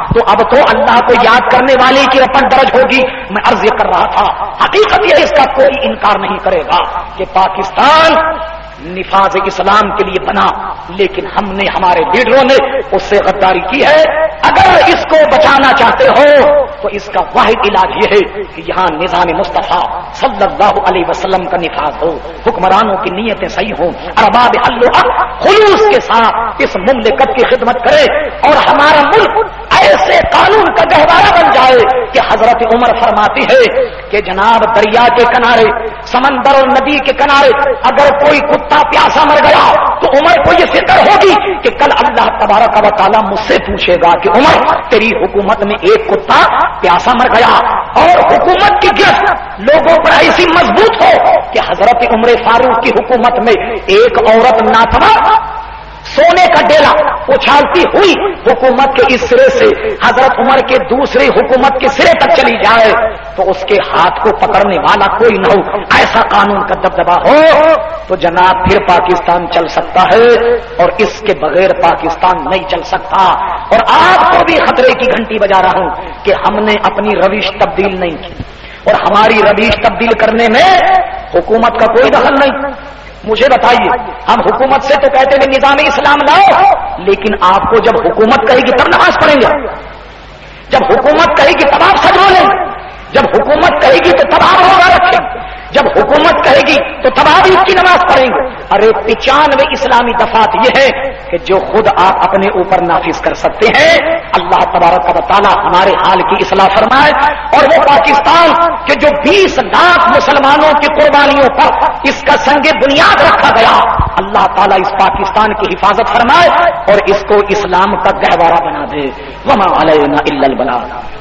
تو اب تو اللہ کو یاد کرنے والے کی رپن درج ہوگی. میں عرض یہ کر رہا تھا حقیقت یہ اس کا کوئی انکار نہیں کرے گا کہ پاکستان نفاذ اسلام کے لیے بنا، لیکن ہم نے ہمارے لیڈروں نے اس سے غداری کی ہے. اگر اس کو بچانا چاہتے ہو تو اس کا واحد علاج یہ ہے کہ یہاں نظام مصطفیٰ صلی اللہ علیہ وسلم کا نفاذ ہو، حکمرانوں کی نیتیں صحیح ہوں، ارباب حل خلوص کے ساتھ اس مملکت کی خدمت کرے اور ہمارا ملک ایسے قانون کا گہوارہ بن جائے کہ حضرت عمر فرماتی ہے کہ جناب دریا کے کنارے، سمندر اور ندی کے کنارے اگر کوئی کتا پیاسا مر گیا تو عمر کو یہ فکر ہوگی کہ کل اللہ تبارک و تعالیٰ مجھ سے پوچھے گا کہ عمر تیری حکومت میں ایک کتا پیاسا مر گیا. اور حکومت کی گرفت لوگوں پر ایسی مضبوط ہو کہ حضرت عمر فاروق کی حکومت میں ایک عورت ناتوا سونے کا ڈیلا اچھالتی ہوئی حکومت کے اس سرے سے حضرت عمر کے دوسری حکومت کے سرے تک چلی جائے تو اس کے ہاتھ کو پکڑنے والا کوئی نہ ہو، ایسا قانون کا دبدبا ہو تو جناب پھر پاکستان چل سکتا ہے، اور اس کے بغیر پاکستان نہیں چل سکتا. اور آپ کو بھی خطرے کی گھنٹی بجا رہا ہوں کہ ہم نے اپنی روش تبدیل نہیں کی، اور ہماری روش تبدیل کرنے میں حکومت کا کوئی دخل نہیں. مجھے بتائیے، ہم حکومت سے تو کہتے ہیں نظام اسلام لاؤ، لیکن آپ کو جب حکومت کہے گی تب نماز پڑھیں گے، جب حکومت کہے گی تب آپ سج بولیں گے، جب حکومت کہے گی تو تب آپ روزہ رکھیں گے، جب حکومت کہے گی تو تب آپ عید کی نماز پڑھیں گے. ارے 95 اسلامی دفعات یہ ہے کہ جو خود آپ اپنے اوپر نافذ کر سکتے ہیں. اللہ تبارک و تعالی ہمارے حال کی اصلاح فرمائے، اور وہ پاکستان کے جو 20 لاکھ مسلمانوں کی قربانیوں پر اس کا سنگ بنیاد رکھا گیا، اللہ تعالیٰ اس پاکستان کی حفاظت فرمائے اور اس کو اسلام کا گہوارہ بنا دے. وما علینا الا البلاغ.